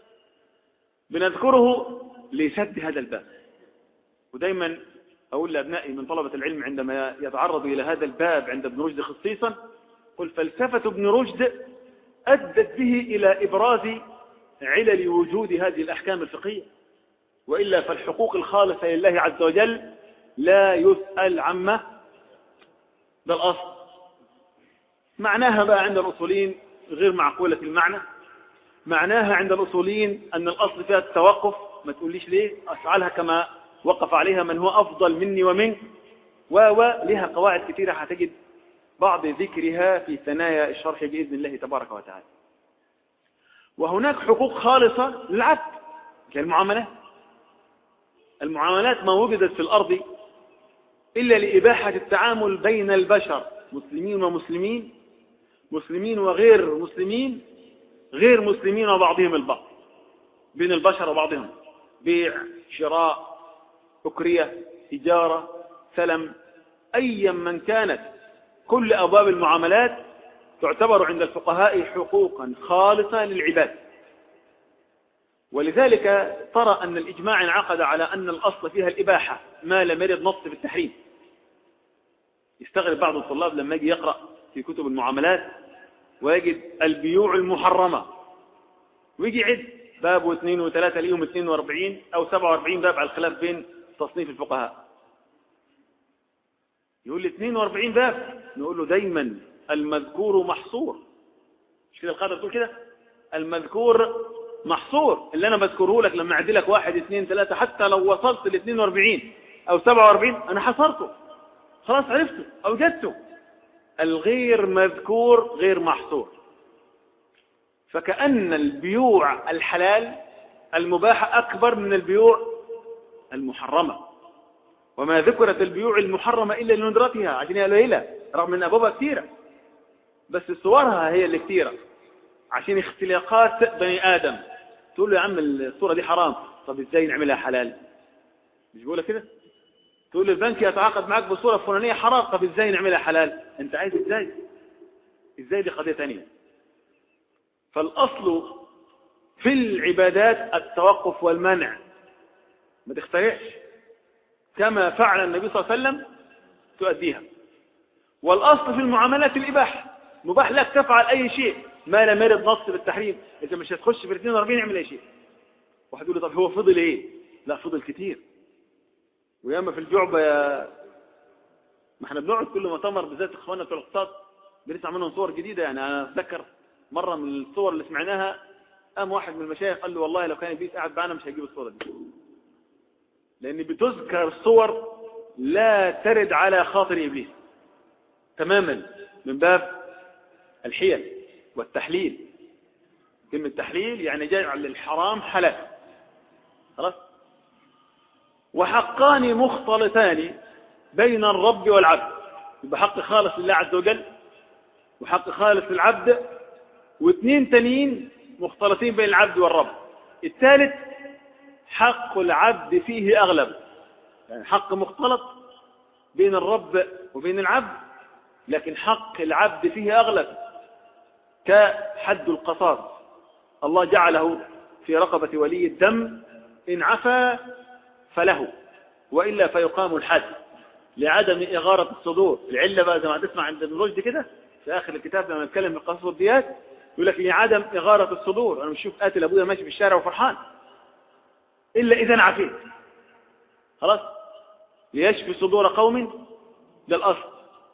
بنذكره لسد هذا الباب. ودايما أقول لأبنائي من طلبة العلم عندما يتعرضوا إلى هذا الباب عند ابن رشد خصيصا، قل فلسفة ابن رشد أدت به إلى إبراز علل وجود هذه الأحكام الفقهية، وإلا فالحقوق الخالصة لله عز وجل لا يسأل عما، ده الأصل. معناها بقى عند الأصولين غير معقولة المعنى. معناها عند الأصولين أن الأصل فيها التوقف، ما تقوليش ليه، أفعلها كما وقف عليها من هو أفضل مني ومنك، ولها قواعد كثيرة هتجد بعض ذكرها في ثنايا الشرح بإذن الله تبارك وتعالى. وهناك حقوق خالصة للعبد كالمعاملات. المعاملات ما وجدت في الأرض إلا لإباحة التعامل بين البشر، مسلمين ومسلمين، مسلمين وغير مسلمين، غير مسلمين وبعضهم البعض، بين البشر وبعضهم، بيع، شراء، أكرية، تجارة، سلم، أيا من كانت، كل أبواب المعاملات تعتبر عند الفقهاء حقوقا خالصة للعباد. ولذلك ترى أن الإجماع انعقد على أن الأصل فيها الإباحة ما لم يرد نص بالتحريم. يستغرب بعض الطلاب لما يجي يقرأ في كتب المعاملات ويجد البيوع المحرمة، ويجي يعد باب واثنين وثلاثة ليهم 42 أو 47 باب على الخلاف بين تصنيف الفقهاء. يقول لي 42 باب، نقول له دايما المذكور محصور، مش كده القاعدة بتقول كده؟ المذكور محصور، اللي أنا بذكره لك لما أعد لك 1 2 3 حتى لو وصلت ل 42 أو 47 أنا حصرته، خلاص عرفته أوجدته. الغير مذكور غير محصور. فكأن البيوع الحلال المباحة أكبر من البيوع المحرمة، وما ذكرت البيوع المحرمة إلا لندرتها عشان هي قليلة رغم أن أبوابها كثيرة، بس صورها هي اللي كثيرة عشان اختلاقات بني آدم. تقول له يا عم الصورة دي حرام، طب إزاي نعملها حلال؟ مش بقولها كده؟ تقول له البنك يتعاقد معك بصورة فلانية حرام، طب إزاي نعملها حلال؟ أنت عايز إزاي دي قضية تانية. فالأصل في العبادات التوقف والمنع، ما تخترعش، كما فعل النبي صلى الله عليه وسلم تؤديها. والأصل في المعاملات الإباحة، مباح لك تفعل أي شيء ما لم يرد نص بالتحريم. إذا مش هتخش في 42 اعمل أي شيء. واحد يقول لي طب هو فضل إيه؟ لا فضل كتير. وياما في الجعبة ما احنا بنقعد كل مؤتمر بالذات اخواننا في الاقتصاد بنسمع منهم صور جديدة. يعني أنا أتذكر مرة من الصور اللي سمعناها قام واحد من المشايخ قال له والله لو كان إبليس قاعد معنا مش هيجيب الصورة دي، لأن بتذكر صور لا ترد على خاطر إبليس تماما من باب الحيل والتحليل. كلمة تحليل يعني جعل الحرام حلال، خلاص. وحقان مختلطان بين الرب والعبد، يبقى حق خالص لله عز وجل وحق خالص للعبد، واثنين تانيين مختلطين بين العبد والرب. الثالث حق العبد فيه أغلب، يعني حق مختلط بين الرب وبين العبد، لكن حق العبد فيه أغلب، كحد القصاص. الله جعله في رقبة ولي الدم، إن عفا فله وإلا فيقام الحد لعدم إغارة الصدور. العلة بقى زي ما تسمع عند ابن رشد كده في آخر الكتاب لما نتكلم في القصص والديات، يقول لك لعدم إغارة الصدور. أنا مش شوف قاتل أبويا ماشي في الشارع وفرحان إلا إذا عفيت، خلاص، ليشفي صدور قوم، ده الأصل.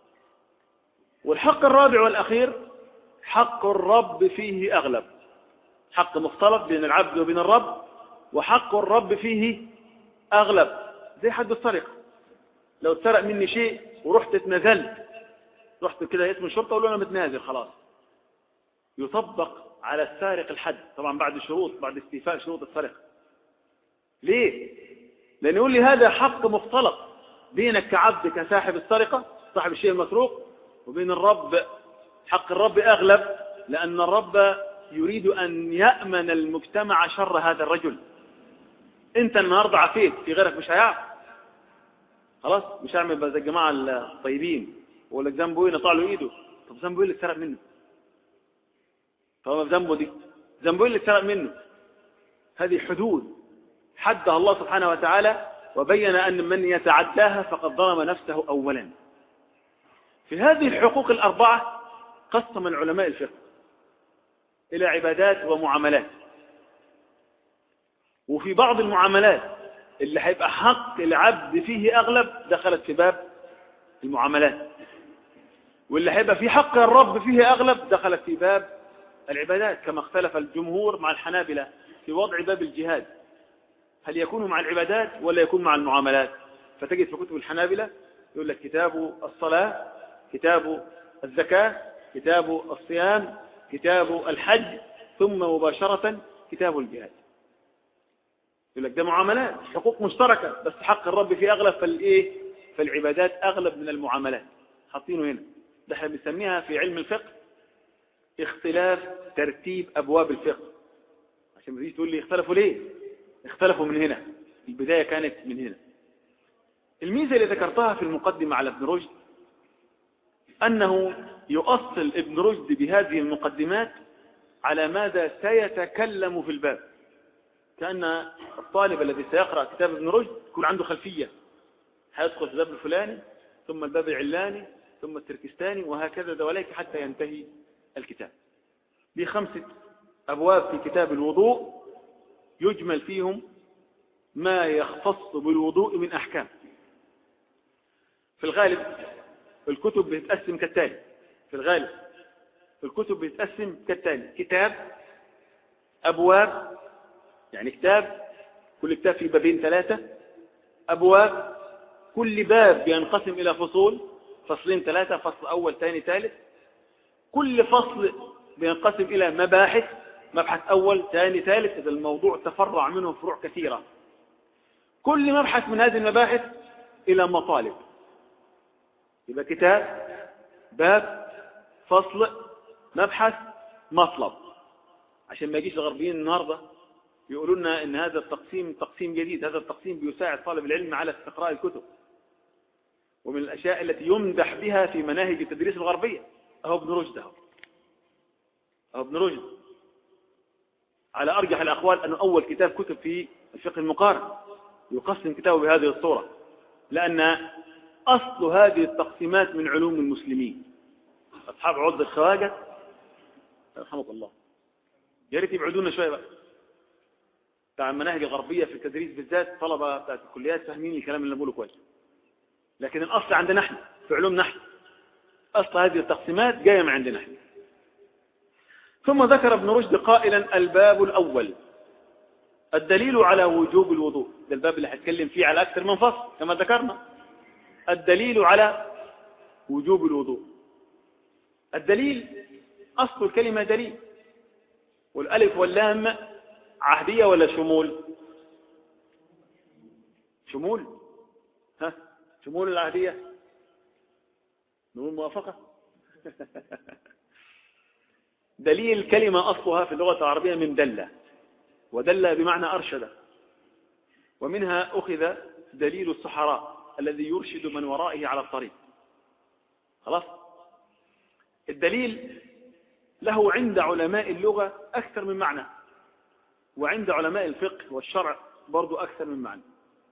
والحق الرابع والأخير حق الرب فيه أغلب، حق مختلط بين العبد وبين الرب، وحق الرب فيه أغلب. زي حد السرقة، لو اتسرق مني شيء ورحت اتنازلت، رحت كده اسم الشرطة وقالوا أنا متنازل، خلاص يطبق على السارق الحد، طبعا بعد شروط، بعد استيفاء شروط السرقة. ليه؟ لأن يقول لي هذا حق مختلط بينك كعبد كصاحب السرقة صاحب الشيء المسروق، وبين الرب. حق الرب أغلب لأن الرب يريد أن يأمن المجتمع شر هذا الرجل. أنت النهاردة عفيت، في غيرك مش هيعرف، خلاص مش هعمل زي الجماعة الطيبين ولا ذنبه ايه نطع له ايده. طب ذنبه ايه اللي اتسرق منه؟ طب ذنبه دي ذنبه ايه اللي اتسرق منه؟ هذه حدود حدها الله سبحانه وتعالى، وبين أن من يتعداها فقد ظلم نفسه أولا. في هذه الحقوق الأربعة قسم العلماء الفقه إلى عبادات ومعاملات. وفي بعض المعاملات اللي هيبقى حق العبد فيه أغلب دخلت في باب المعاملات، واللي هيبقى في حق الرب فيه أغلب دخلت في باب العبادات، كما اختلف الجمهور مع الحنابلة في وضع باب الجهاد، هل يكون مع العبادات ولا يكون مع المعاملات. فتجد في كتب الحنابلة يقول لك كتاب الصلاة، كتاب الزكاة، كتاب الصيام، كتاب الحج، ثم مباشرة كتاب الجهاد. يقول لك ده معاملات، حقوق مشتركة، بس حق الرب فيه أغلب، فالعبادات أغلب من المعاملات، حاطينه هنا. ده احنا بنسميها في علم الفقه اختلاف ترتيب أبواب الفقه. عشان ما تيجي تقول لي اختلفوا ليه؟ اختلفوا من هنا، البداية كانت من هنا. الميزة اللي ذكرتها في المقدمة على ابن رشد أنه يؤصل ابن رشد بهذه المقدمات على ماذا سيتكلم في الباب، كأن الطالب الذي سيقرأ كتاب ابن رشد يكون عنده خلفية، هيدخل في الباب الفلاني ثم الباب العلاني ثم التركستاني وهكذا دواليك حتى ينتهي الكتاب. ب5 أبواب في كتاب الوضوء يجمل فيهم ما يختص بالوضوء من أحكام. في الغالب الكتب بتتقسم كالتالي، في الغالب الكتب بتتقسم كالتالي: كتاب، أبواب، يعني كتاب كل كتاب فيه بابين 3، أبواب كل باب بينقسم إلى فصول، فصلين 3، فصل أول ثاني ثالث، كل فصل بينقسم إلى مباحث، مبحث أول ثاني ثالث، إذا الموضوع تفرع منه فروع كثيرة، كل مبحث من هذه المباحث إلى مطالب. يبقى كتاب، باب، فصل، مبحث، مطلب. عشان ما يجيش الغربيين النهاردة يقولوا لنا إن هذا التقسيم تقسيم جديد. هذا التقسيم بيساعد طالب العلم على استقراء الكتب، ومن الأشياء التي يمدح بها في مناهج التدريس الغربية. أهو ابن رشد، أهو ابن رشد على أرجح الأقوال أنه أول كتاب كتب في الفقه المقارن يقسم كتابه بهذه الصورة، لأن أصل هذه التقسيمات من علوم المسلمين. أصحاب عض الخواجة رحمه الله يا ريت يبعدونا شوية بقى بتاع المناهج الغربية في التدريس بالذات، طلبة بتاعت الكليات فاهمين الكلام اللي بقوله كويس، لكن الأصل عندنا نحن في علوم نحن، أصل هذه التقسيمات جاية من عندنا نحن. ثم ذكر ابن رشد قائلا: الباب الأول الدليل على وجوب الوضوء. ده الباب اللي هتكلم فيه على أكثر من فصل كما ذكرنا. الدليل على وجوب الوضوء. الدليل أصل الكلمة دليل، والألف واللام عهدية ولا شمول؟ شمول، ها شمول العهدية نقول موافقة. دليل كلمة أصلها في اللغة العربية من دل، ودل بمعنى أرشد، ومنها أخذ دليل السحراء الذي يرشد من ورائه على الطريق. خلاص. الدليل له عند علماء اللغة أكثر من معنى، وعند علماء الفقه والشرع برضو أكثر من معنى.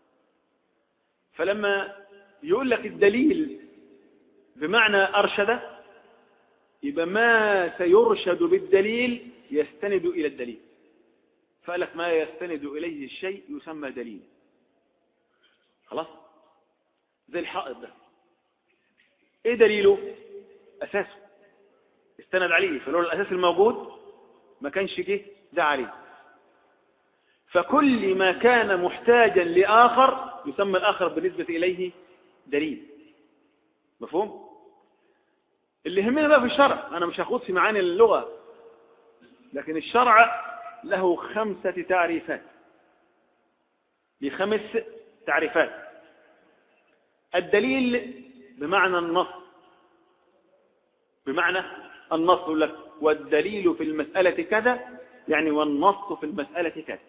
فلما يقول لك الدليل بمعنى أرشد، يبقى ما سيرشد بالدليل يستند إلى الدليل. فقال لك ما يستند إليه الشيء يسمى دليل. خلاص. زي الحائط ده، ايه دليله؟ أساسه استند عليه، فلولا الأساس الموجود ما كانش جه ده عليه. فكل ما كان محتاجا لآخر يسمى الآخر بالنسبة إليه دليل. مفهوم؟ اللي يهمنا بقى في الشرع، أنا مش هاخد في معاني اللغة، لكن الشرع له 5 تعريفات، ل5 تعريفات. الدليل بمعنى النص، بمعنى النص. يقول لك والدليل في المسألة كذا، يعني والنص في المسألة كذا.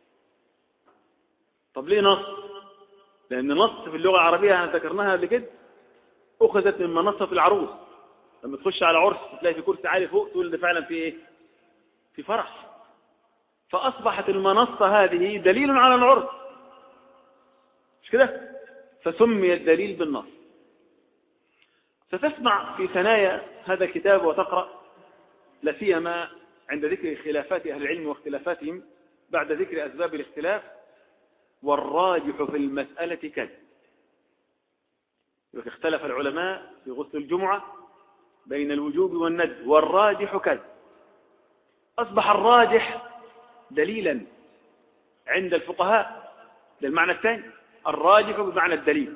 طب ليه نص؟ لأن نص في اللغة العربية ذكرناها قبل كده أخذت من منصة العروس. لما تخش على عرس تلاقي في كرسي عالي فوق، تقول ده فعلا في إيه؟ في فرح. فأصبحت المنصة هذه دليل على العرس، مش كده؟ فسمي الدليل بالنص. ستسمع في ثنايا هذا الكتاب وتقرأ، لا سيما عند ذكر خلافات أهل العلم واختلافاتهم بعد ذكر أسباب الاختلاف، والراجح في المسألة كذا. اختلف العلماء في غسل الجمعة بين الوجوب والندب، والراجح كذا. أصبح الراجح دليلا عند الفقهاء، ده المعنى الثاني، الراجح بمعنى الدليل.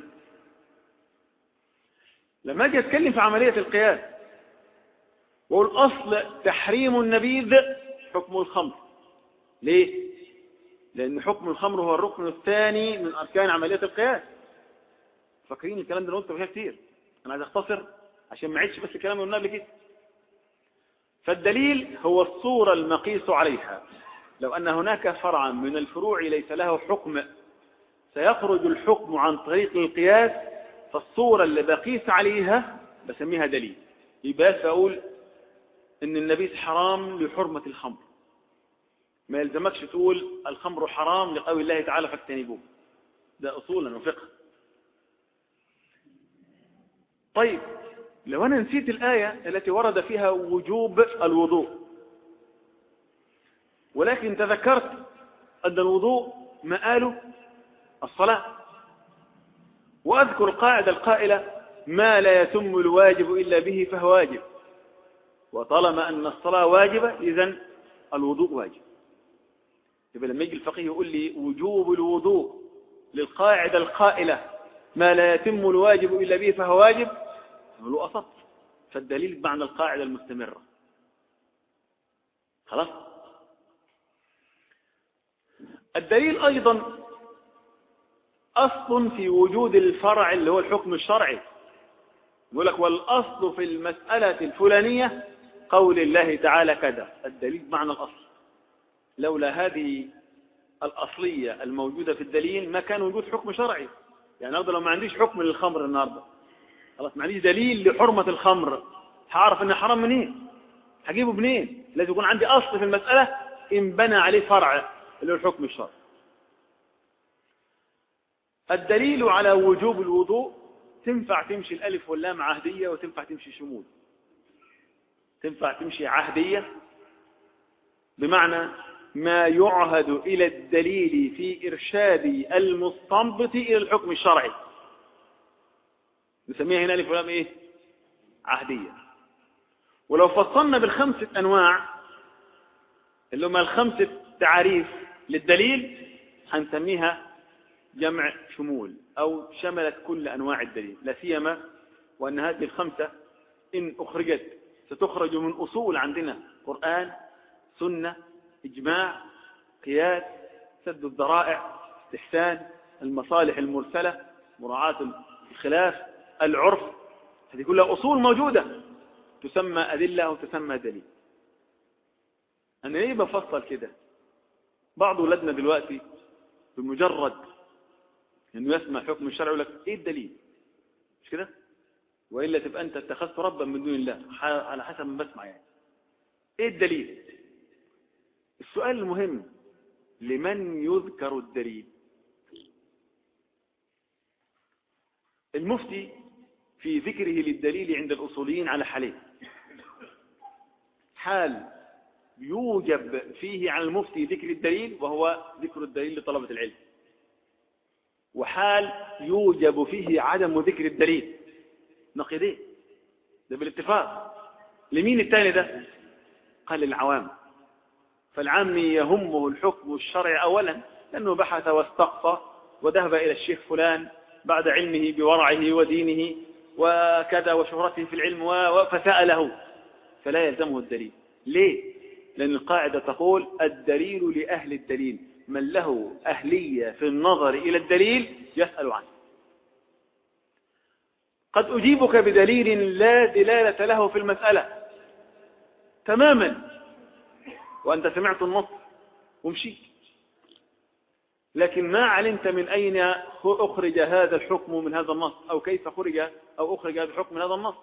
لما أجي أتكلم في عملية القياس وأقول أصل تحريم النبيذ حكم الخمر. ليه؟ لأن حكم الخمر هو الركن الثاني من أركان عملية القياس. فاكرين الكلام ده أنا قلت فيها كتير، أنا عايز أختصر عشان ما عيدش بس الكلام اللي قلناه قبل كده. فالدليل هو الصورة المقيس عليها. لو أن هناك فرعا من الفروع ليس له حكم، سيخرج الحكم عن طريق القياس، فالصورة اللي بقيس عليها بسميها دليل. يبقى فأقول إن النبيذ حرام لحرمة الخمر، ما يلزمكش تقول الخمر حرام لقول الله تعالى فاجتنبوه، ده أصولا وفقه. طيب لو أنا نسيت الآية التي ورد فيها وجوب الوضوء، ولكن تذكرت أن الوضوء مآله الصلاة، وأذكر القاعدة القائلة ما لا يتم الواجب إلا به فهو واجب، وطالما أن الصلاة واجبة إذن الوضوء واجب. يبقى لما يجي الفقيه يقول لي وجوب الوضوء للقاعدة القائلة ما لا يتم الواجب إلا به فهو واجب، يقول أصط، فالدليل بمعنى القاعدة المستمرة. خلاص. الدليل أيضا أصل في وجود الفرع اللي هو الحكم الشرعي. يقول لك والأصل في المسألة الفلانية قول الله تعالى كذا، الدليل بمعنى الأصل. لولا هذه الأصلية الموجودة في الدليل ما كان وجود حكم شرعي. يعني أفضل لو ما عنديش حكم للخمر النهاردة، خلاص ما عنديش دليل لحرمة الخمر، هعرف إنه حرام منين؟ هجيبه منين؟ لازم يكون عندي أصل في المسألة إن بنى عليه فرع اللي هو الحكم الشرعي. الدليل على وجوب الوضوء تنفع تمشي الألف واللام عهدية، وتنفع تمشي شمول. تنفع تمشي عهدية بمعنى ما يعهد إلى الدليل في إرشاد المستنبط إلى الحكم الشرعي، نسميها هنا ألف واللام إيه؟ عهدية. ولو فصلنا بالخمسة أنواع اللي هم الخمسة تعريف للدليل هنسميها جمع شمول، أو شملت كل أنواع الدليل، لا سيما وأن هذه الخمسة إن أخرجت ستخرج من أصول عندنا: قرآن، سنة، إجماع، قياس، سد الذرائع، استحسان، المصالح المرسلة، مراعاة الخلاف، العرف. هذه كلها أصول موجودة تسمى أدلة أو تسمى دليل. أنا ليه بفصل كده؟ بعض أولادنا دلوقتي بمجرد أنه يسمع حكم الشرع يقول لك إيه الدليل؟ مش كده؟ وإلا تبقى أنت اتخذت ربا من دون الله على حسب ما بسمع يعني. إيه الدليل؟ السؤال المهم، لمن يذكر الدليل؟ المفتي في ذكره للدليل عند الأصوليين على حالين: حال يوجب فيه على المفتي ذكر الدليل وهو ذكر الدليل لطلبة العلم، وحال يوجب فيه عدم ذكر الدليل. نقيضين، ده بالاتفاق. لمين الثاني ده؟ قال للعوام. فالعام يهمه الحكم الشرعي أولا لأنه بحث واستقصى وذهب إلى الشيخ فلان بعد علمه بورعه ودينه وكذا وشهرته في العلم فسأله، فلا يلزمه الدليل. ليه؟ لأن القاعدة تقول الدليل لأهل الدليل، من له أهلية في النظر إلى الدليل يسأل عنه. قد أجيبك بدليل لا دلالة له في المسألة تماما وأنت سمعت النص ومشيت، لكن ما علمت من أين أخرج هذا الحكم من هذا النص، أو كيف أخرج هذا الحكم من هذا النص.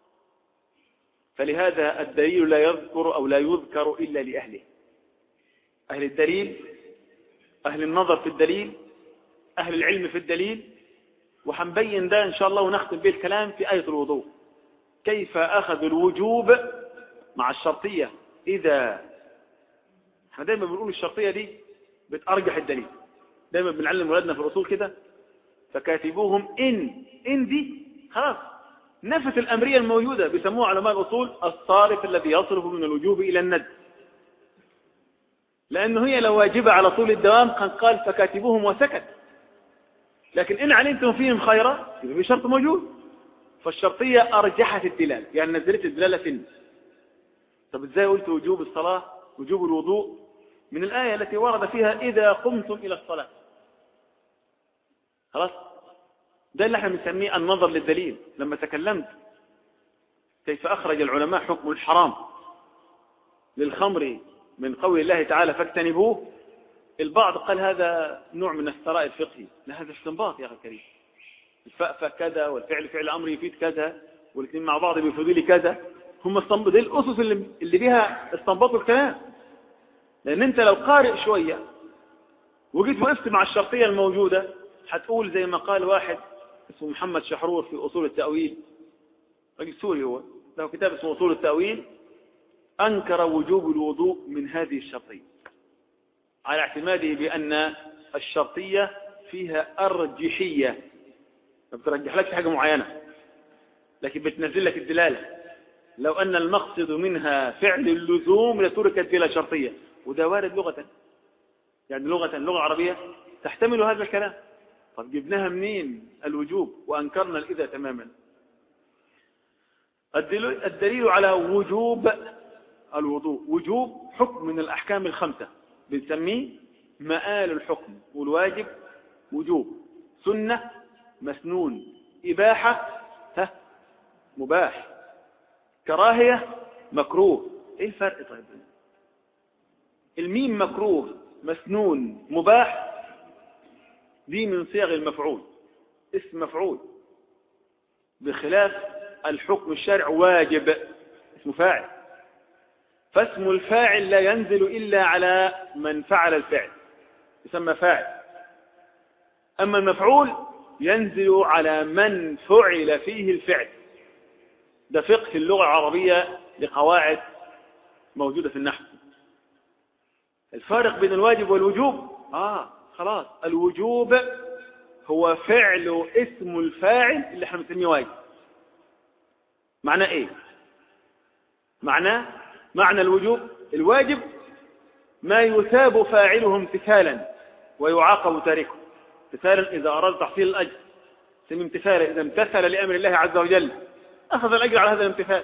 فلهذا الدليل لا يذكر أو لا يذكر إلا لأهله، أهل الدليل، أهل النظر في الدليل، أهل العلم في الدليل. وحنبين ده إن شاء الله ونختم به الكلام في آية الوضوء، كيف أخذ الوجوب مع الشرطية. إذا احنا دايما بنقول الشرطية دي بتأرجح الدليل، دايما بنعلم ولادنا في الأصول كده، فكاتبوهم إن دي خلاص نفت الأمرية الموجودة، بيسموها علماء الأصول الصارف الذي يصرف من الوجوب إلى الند، لأنه هي لو واجبة على طول الدوام كان قال فكاتبوهم وسكت. لكن إن علمتم فيهم خيرا يبقى شرط موجود، فالشرطية أرجحت الدلالة، يعني نزلت الدلالة فين. طب إزاي قلت وجوب الصلاة وجوب الوضوء من الآية التي ورد فيها إذا قمتم إلى الصلاة؟ خلاص، ده اللي احنا بنسميه النظر للدليل. لما تكلمت كيف أخرج العلماء حكم الحرام للخمر من قول الله تعالى فاجتنبوه، البعض قال هذا نوع من الثراء الفقهي. لا، هذا استنباط يا أخي الكريم. الفاء كذا والفعل فعل أمر يفيد كذا والاثنين مع بعض بيفيدوا لي كذا. هم استنبط، دي الأسس اللي بيها استنبطوا الكلام. لأن أنت لو قارئ شوية وجيت وقفت مع الشرطية الموجودة هتقول زي ما قال واحد اسمه محمد شحرور في أصول التأويل، رجل سوري هو له كتاب اسمه أصول التأويل، أنكر وجوب الوضوء من هذه الشرطية على اعتماده بأن الشرطية فيها أرجحية، ما بترجح لك حاجة معينة لكن بتنزل لك الدلالة. لو أن المقصد منها فعل اللزوم لتركت بلا شرطية، وده وارد لغة، يعني اللغة العربية تحتمل هذا الكلام. طب جبناها منين الوجوب وأنكرنا الإذا تماما؟ الدليل على وجوب الوضوء وجوب حكم من الأحكام الخمسة بنسميه مآل الحكم، والواجب وجوب، سنة مسنون، إباحة مباح، كراهية مكروه. إيه الفرق طيب؟ الميم مكروه مسنون مباح دي من صيغ المفعول، اسم مفعول، بخلاف الحكم الشرع واجب اسم فاعل، فاسم الفاعل لا ينزل إلا على من فعل الفعل يسمى فاعل، أما المفعول ينزل على من فعل فيه الفعل. ده فقه اللغة العربية لقواعد موجودة في النحو. الفارق بين الواجب والوجوب خلاص، الوجوب هو فعل اسم الفاعل اللي احنا بنسميه واجب. معناه ايه؟ معنى الوجوب، الواجب ما يثاب فاعله امتثالا ويعاقب تاركه. امتثالا إذا أراد تحصيل الأجر سمي امتثالا، إذا امتثل لأمر الله عز وجل أخذ الأجر على هذا الامتثال.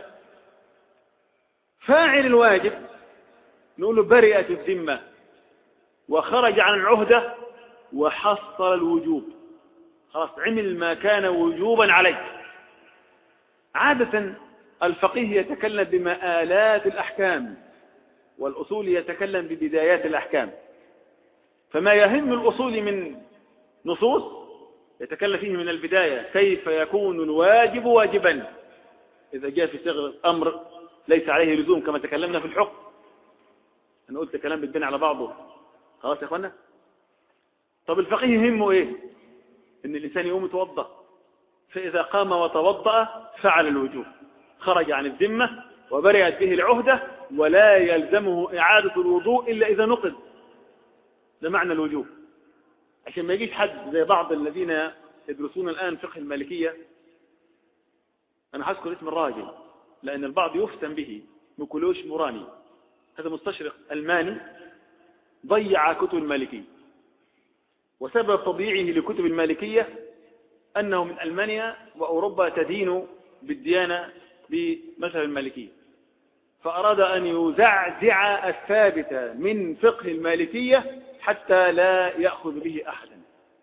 فاعل الواجب نقول له برئت الذمة وخرج عن العهدة وحصل الوجوب، خلاص عمل ما كان وجوبا عليه. عادة الفقيه يتكلم بمآلات الأحكام، والأصول يتكلم ببدايات الأحكام، فما يهم الأصول من نصوص يتكلم فيه من البداية كيف يكون الواجب واجبا إذا جاء في صيغة أمر ليس عليه لزوم كما تكلمنا في الحكم. أنا قلت كلام بتبني على بعضه، خلاص يا أخوانا. طب الفقيه يهمه إيه؟ إن الإنسان يقوم يتوضأ، فإذا قام وتوضأ فعل الوجوب، خرج عن الذمة وبرئت به العهدة ولا يلزمه إعادة الوضوء إلا إذا نقض. ده معنى الوجوب، عشان ما يجيش حد زي بعض الذين يدرسون الآن فقه المالكية. أنا هذكر اسم الراجل لأن البعض يفتن به، ميكولوش موراني، هذا مستشرق ألماني ضيع كتب المالكية، وسبب تضييعه لكتب المالكية أنه من ألمانيا وأوروبا تدين بالديانة بمذهب المالكية، فأراد أن يزعزع الثابت من فقه المالكية حتى لا يأخذ به أحدا.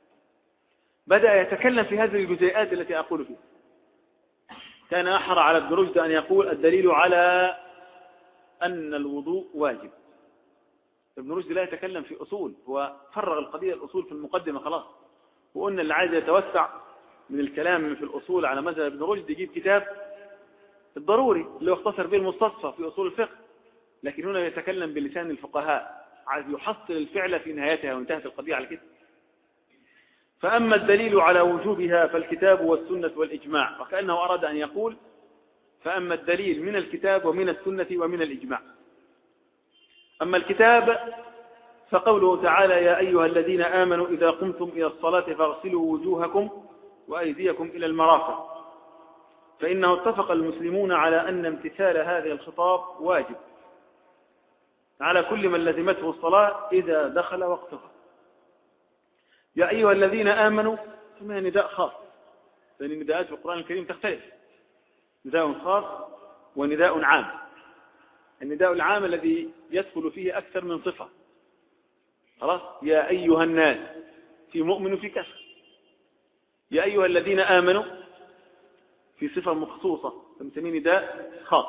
بدأ يتكلم في هذه الجزئيات التي أقول فيها. كان أحرى على ابن رشد أن يقول الدليل على أن الوضوء واجب. ابن رشد لا يتكلم في أصول، هو فرغ القضية الأصول في المقدمة خلاص، وقلنا اللي عايز يتوسع من الكلام في الأصول على مذهب ابن رشد يجيب كتاب الضروري اللي اختصر به المستصفى في أصول الفقه، لكن هنا يتكلم بلسان الفقهاء، عايز يحصل الفعل في نهايتها وانتهت القضية على كده. فأما الدليل على وجوبها فالكتاب والسنة والإجماع، وكأنه أراد أن يقول فأما الدليل من الكتاب ومن السنة ومن الإجماع. أما الكتاب فقوله تعالى يا أيها الذين آمنوا إذا قمتم إلى الصلاة فاغسلوا وجوهكم وأيديكم إلى المرافق، فإنه اتفق المسلمون على أن امتثال هذا الخطاب واجب على كل من لزمته الصلاة إذا دخل وقتها. يا أيها الذين آمنوا اسمها نداء خاص، لأن النداءات في القرآن الكريم تختلف، نداء خاص ونداء عام. النداء العام الذي يدخل فيه أكثر من صفة، خلاص، يا أيها الناس في مؤمن وفي كافر. يا أيها الذين آمنوا في صفة مخصوصة فنسميه نداء خاص.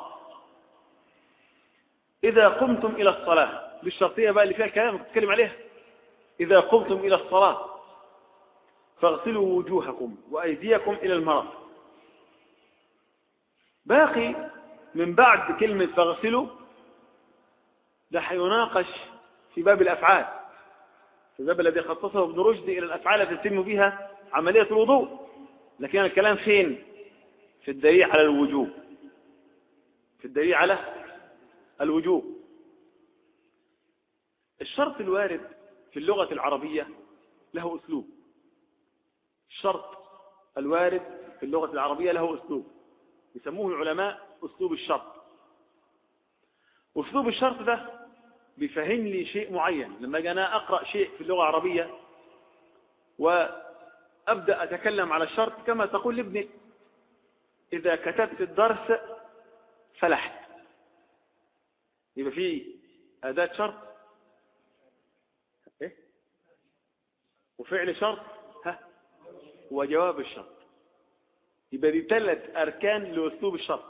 إذا قمتم إلى الصلاة بالشرطية بقى اللي فيها الكلام تتكلم عليها، إذا قمتم إلى الصلاة فاغسلوا وجوهكم وأيديكم إلى المرافق. باقي من بعد كلمة فاغسلوا ده هيناقش في باب الأفعال، في الباب الذي خصصه ابن رشد إلى الأفعال التي تتم بها عملية الوضوء، لكن الكلام فين؟ في الدليل على الوجوب، في الدليل على الوجوب. الشرط الوارد في اللغة العربية له أسلوب، الشرط الوارد في اللغة العربية له أسلوب يسموه العلماء أسلوب الشرط. أسلوب الشرط ده بيفهم لي شيء معين. لما أجي أنا أقرأ شيء في اللغة العربية وأبدأ أتكلم على الشرط كما تقول لابنك إذا كتبت الدرس فلحت، يبقى فيه أداة شرط إيه؟ وفعل شرط وجواب الشرط. يبقى دي 3 أركان لأسلوب الشرط،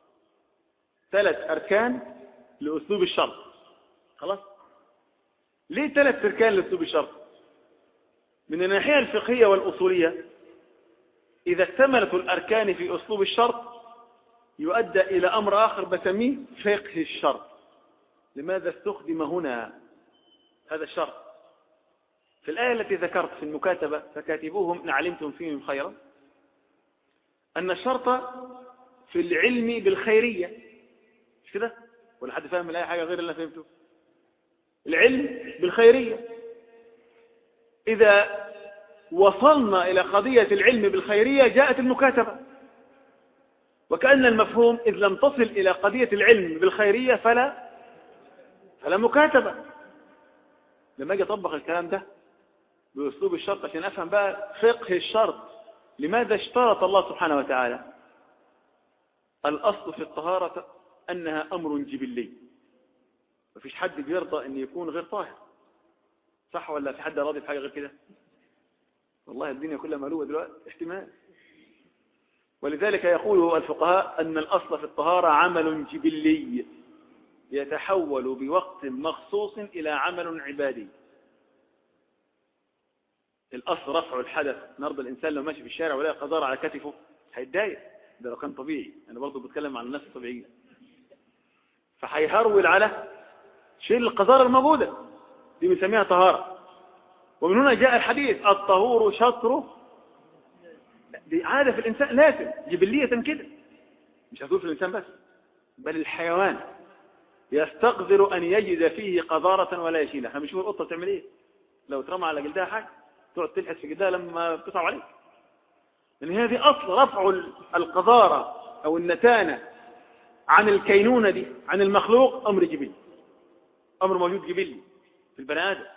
3 أركان لأسلوب الشرط. خلاص، ليه 3 أركان لأسلوب الشرط؟ من الناحية الفقهية والأصولية إذا اكتملت الأركان في أسلوب الشرط يؤدى إلى أمر آخر بسميه فقه الشرط. لماذا استخدم هنا هذا الشرط؟ في الآية التي ذكرت في المكاتبة فكاتبوهم إن علمتم فيهم خيرا، أن الشرط في العلم بالخيرية، مش كده؟ ولا حد فاهم الآية حاجة غير اللي فهمته؟ العلم بالخيرية. إذا وصلنا إلى قضية العلم بالخيرية جاءت المكاتبة، وكأن المفهوم إذ لم تصل إلى قضية العلم بالخيرية فلا مكاتبة. لما أجي أطبق الكلام ده بأسلوب الشرط عشان أفهم بقى فقه الشرط، لماذا اشترط الله سبحانه وتعالى؟ الأصل في الطهارة أنها أمر جبلي، مفيش حد بيرضى أن يكون غير طاهر، صح ولا في حد راضي بحاجة غير كده؟ والله الدنيا كلها مقلوبة دلوقتي احتمال. ولذلك يقول الفقهاء أن الأصل في الطهارة عمل جبلي، يتحول بوقت مخصوص إلى عمل عبادي. الأصل رفع الحدث. النهارده الإنسان لو ماشي في الشارع ولا قذارة على كتفه هيتضايق، ده لو كان طبيعي. أنا برضو بتكلم عن الناس الطبيعيين. فهيهرول على شيل القذارة الموجودة دي، بنسميها طهارة. ومن هنا جاء الحديث الطهور شطره. دي عادة في الإنسان لازم جبلية كده، مش هتقول في الإنسان بس بل الحيوان يستقدر أن يجد فيه قذارة ولا يشيلها. احنا بنشوف القطة تعمل ايه لو ترمى على جلدها حاجة، تقعد تلحس في جلدها لما بتصعب عليك. لأن هذه أصل رفع القذارة أو النتانة عن الكينونة دي، عن المخلوق، أمر جبلي، أمر موجود جبلي في البني آدم.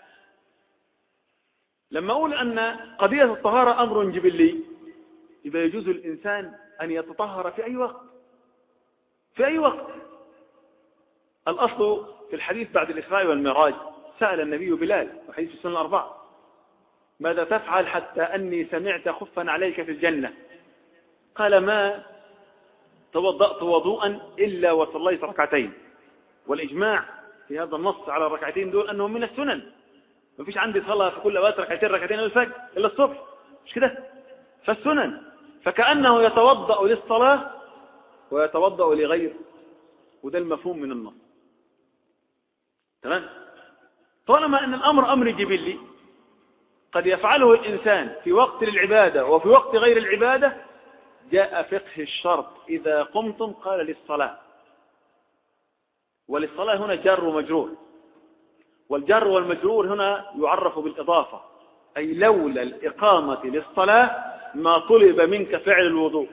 لما أقول أن قضية الطهارة أمر جبلي، يبقى يجوز الإنسان أن يتطهر في أي وقت، في أي وقت. الأصل في الحديث بعد الإسراء والمعراج سأل النبي بلال وحديث السنة الأربعة: ماذا تفعل حتى أني سمعت خفا عليك في الجنة؟ قال: ما توضأت وضوءا إلا وصليت ركعتين. والإجماع في هذا النص على الركعتين دول أنهم من السنن. ما فيش عندي صلاة في كل أوقات ركعتين الفجر إلا الصبح، مش كده؟ فالسنن. فكأنه يتوضأ للصلاة ويتوضأ لغير، وده المفهوم من النص. تمام؟ طالما أن الأمر أمر جبلي قد يفعله الإنسان في وقت العبادة وفي وقت غير العبادة، جاء فقه الشرط: إذا قمتم قال للصلاة. وللصلاة هنا جر ومجرور، والجر والمجرور هنا يعرف بالإضافة، أي لولا الإقامة للصلاة ما طلب منك فعل الوضوء.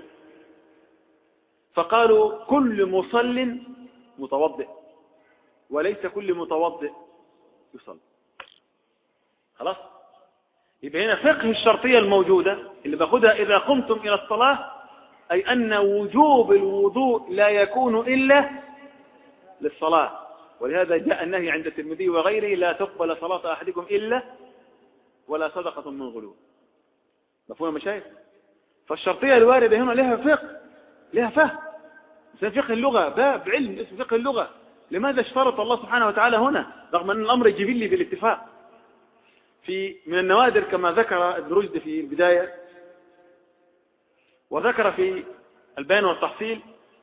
فقالوا كل مصل متوضئ، وليس كل متوضئ يصلي. خلاص؟ يبقى هنا فقه الشرطية الموجودة اللي باخدها إذا قمتم إلى الصلاة، أي أن وجوب الوضوء لا يكون إلا للصلاة. ولهذا جاء النهي عند الترمذي وغيره: لا تقبل صلاة أحدكم إلا ولا صدقة من غلول. مفهوم يا مشايخ؟ فالشرطية الواردة هنا لها فقه، لها فهم. مثل فقه اللغة، باب علم اسمه فقه اللغة. لماذا اشترط الله سبحانه وتعالى هنا رغم أن الأمر جبلي بالاتفاق؟ من النوادر كما ذكر ابن رشد في البداية وذكر في البيان والتحصيل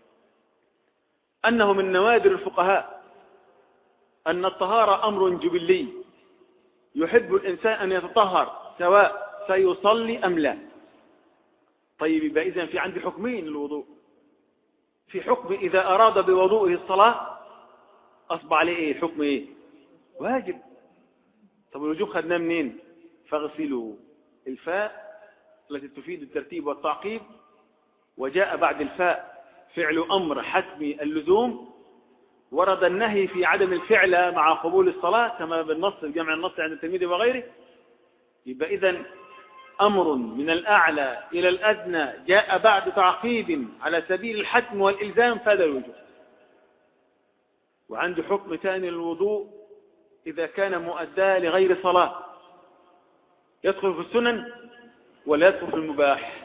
أنه من نوادر الفقهاء أن الطهارة أمر جبلي يحب الإنسان أن يتطهر سواء سيصلي أم لا. طيب يبقى إذن في عندي حكمين للوضوء. في حكم إذا أراد بوضوءه الصلاة أصبح عليه إيه؟ حكم إيه؟ واجب. طب الوجوب خدناه منين؟ فاغسلوا. الفاء التي تفيد الترتيب والتعقيب، وجاء بعد الفاء فعل أمر حتمي اللزوم. ورد النهي في عدم الفعل مع قبول الصلاة كما بالنص في جمع النص عند الترمذي وغيره. يبقى إذن أمر من الأعلى إلى الأدنى جاء بعد تعقيب على سبيل الحتم والإلزام فهذا الوجوب. وعنده حكم ثاني للوضوء إذا كان مؤداه لغير صلاة، يدخل في السنن ولا يدخل في المباح؟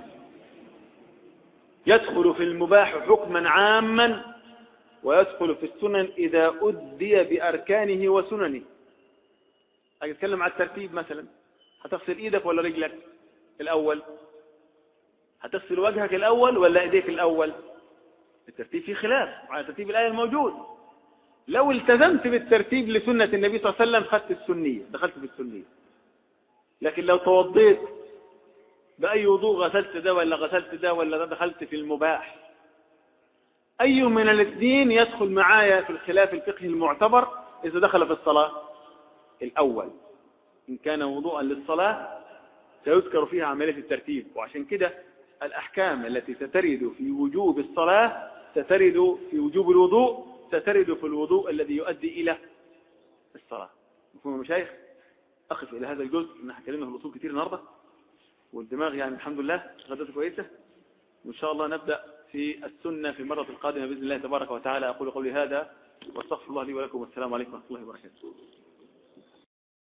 يدخل في المباح حكما عاما، ويدخل في السنن إذا أدي بأركانه وسننه. أتكلم عن الترتيب مثلا: هتغسل إيدك ولا رجلك الأول؟ هتغسل وجهك الأول ولا إيديك الأول؟ الترتيب فيه خلاف على ترتيب الآية الموجود. لو التزمت بالترتيب لسنة النبي صلى الله عليه وسلم خدت السنية، دخلت في السنية. لكن لو توضيت بأي وضوء غسلت ده ولا غسلت ده ولا ده، دخلت في المباح. أي من الاثنين يدخل معايا في الخلاف الفقهي المعتبر إذا دخل في الصلاة؟ الأول. إن كان وضوءا للصلاة سيذكر فيها عملية الترتيب. وعشان كده الأحكام التي سترد في وجوب الصلاة سترد في وجوب الوضوء، سترد في الوضوء الذي يؤدي إلى الصلاة. مفهوم يا مشايخ؟ أقف إلى هذا الجزء. إننا كلمنا في الأصول كتير النهاردة، والدماغ يعني الحمد لله غدته كويسة. وإن شاء الله نبدأ في السنة في المرة القادمة بإذن الله تبارك وتعالى. أقول قولي هذا واستغفر الله لي ولكم، والسلام عليكم ورحمة الله وبركاته.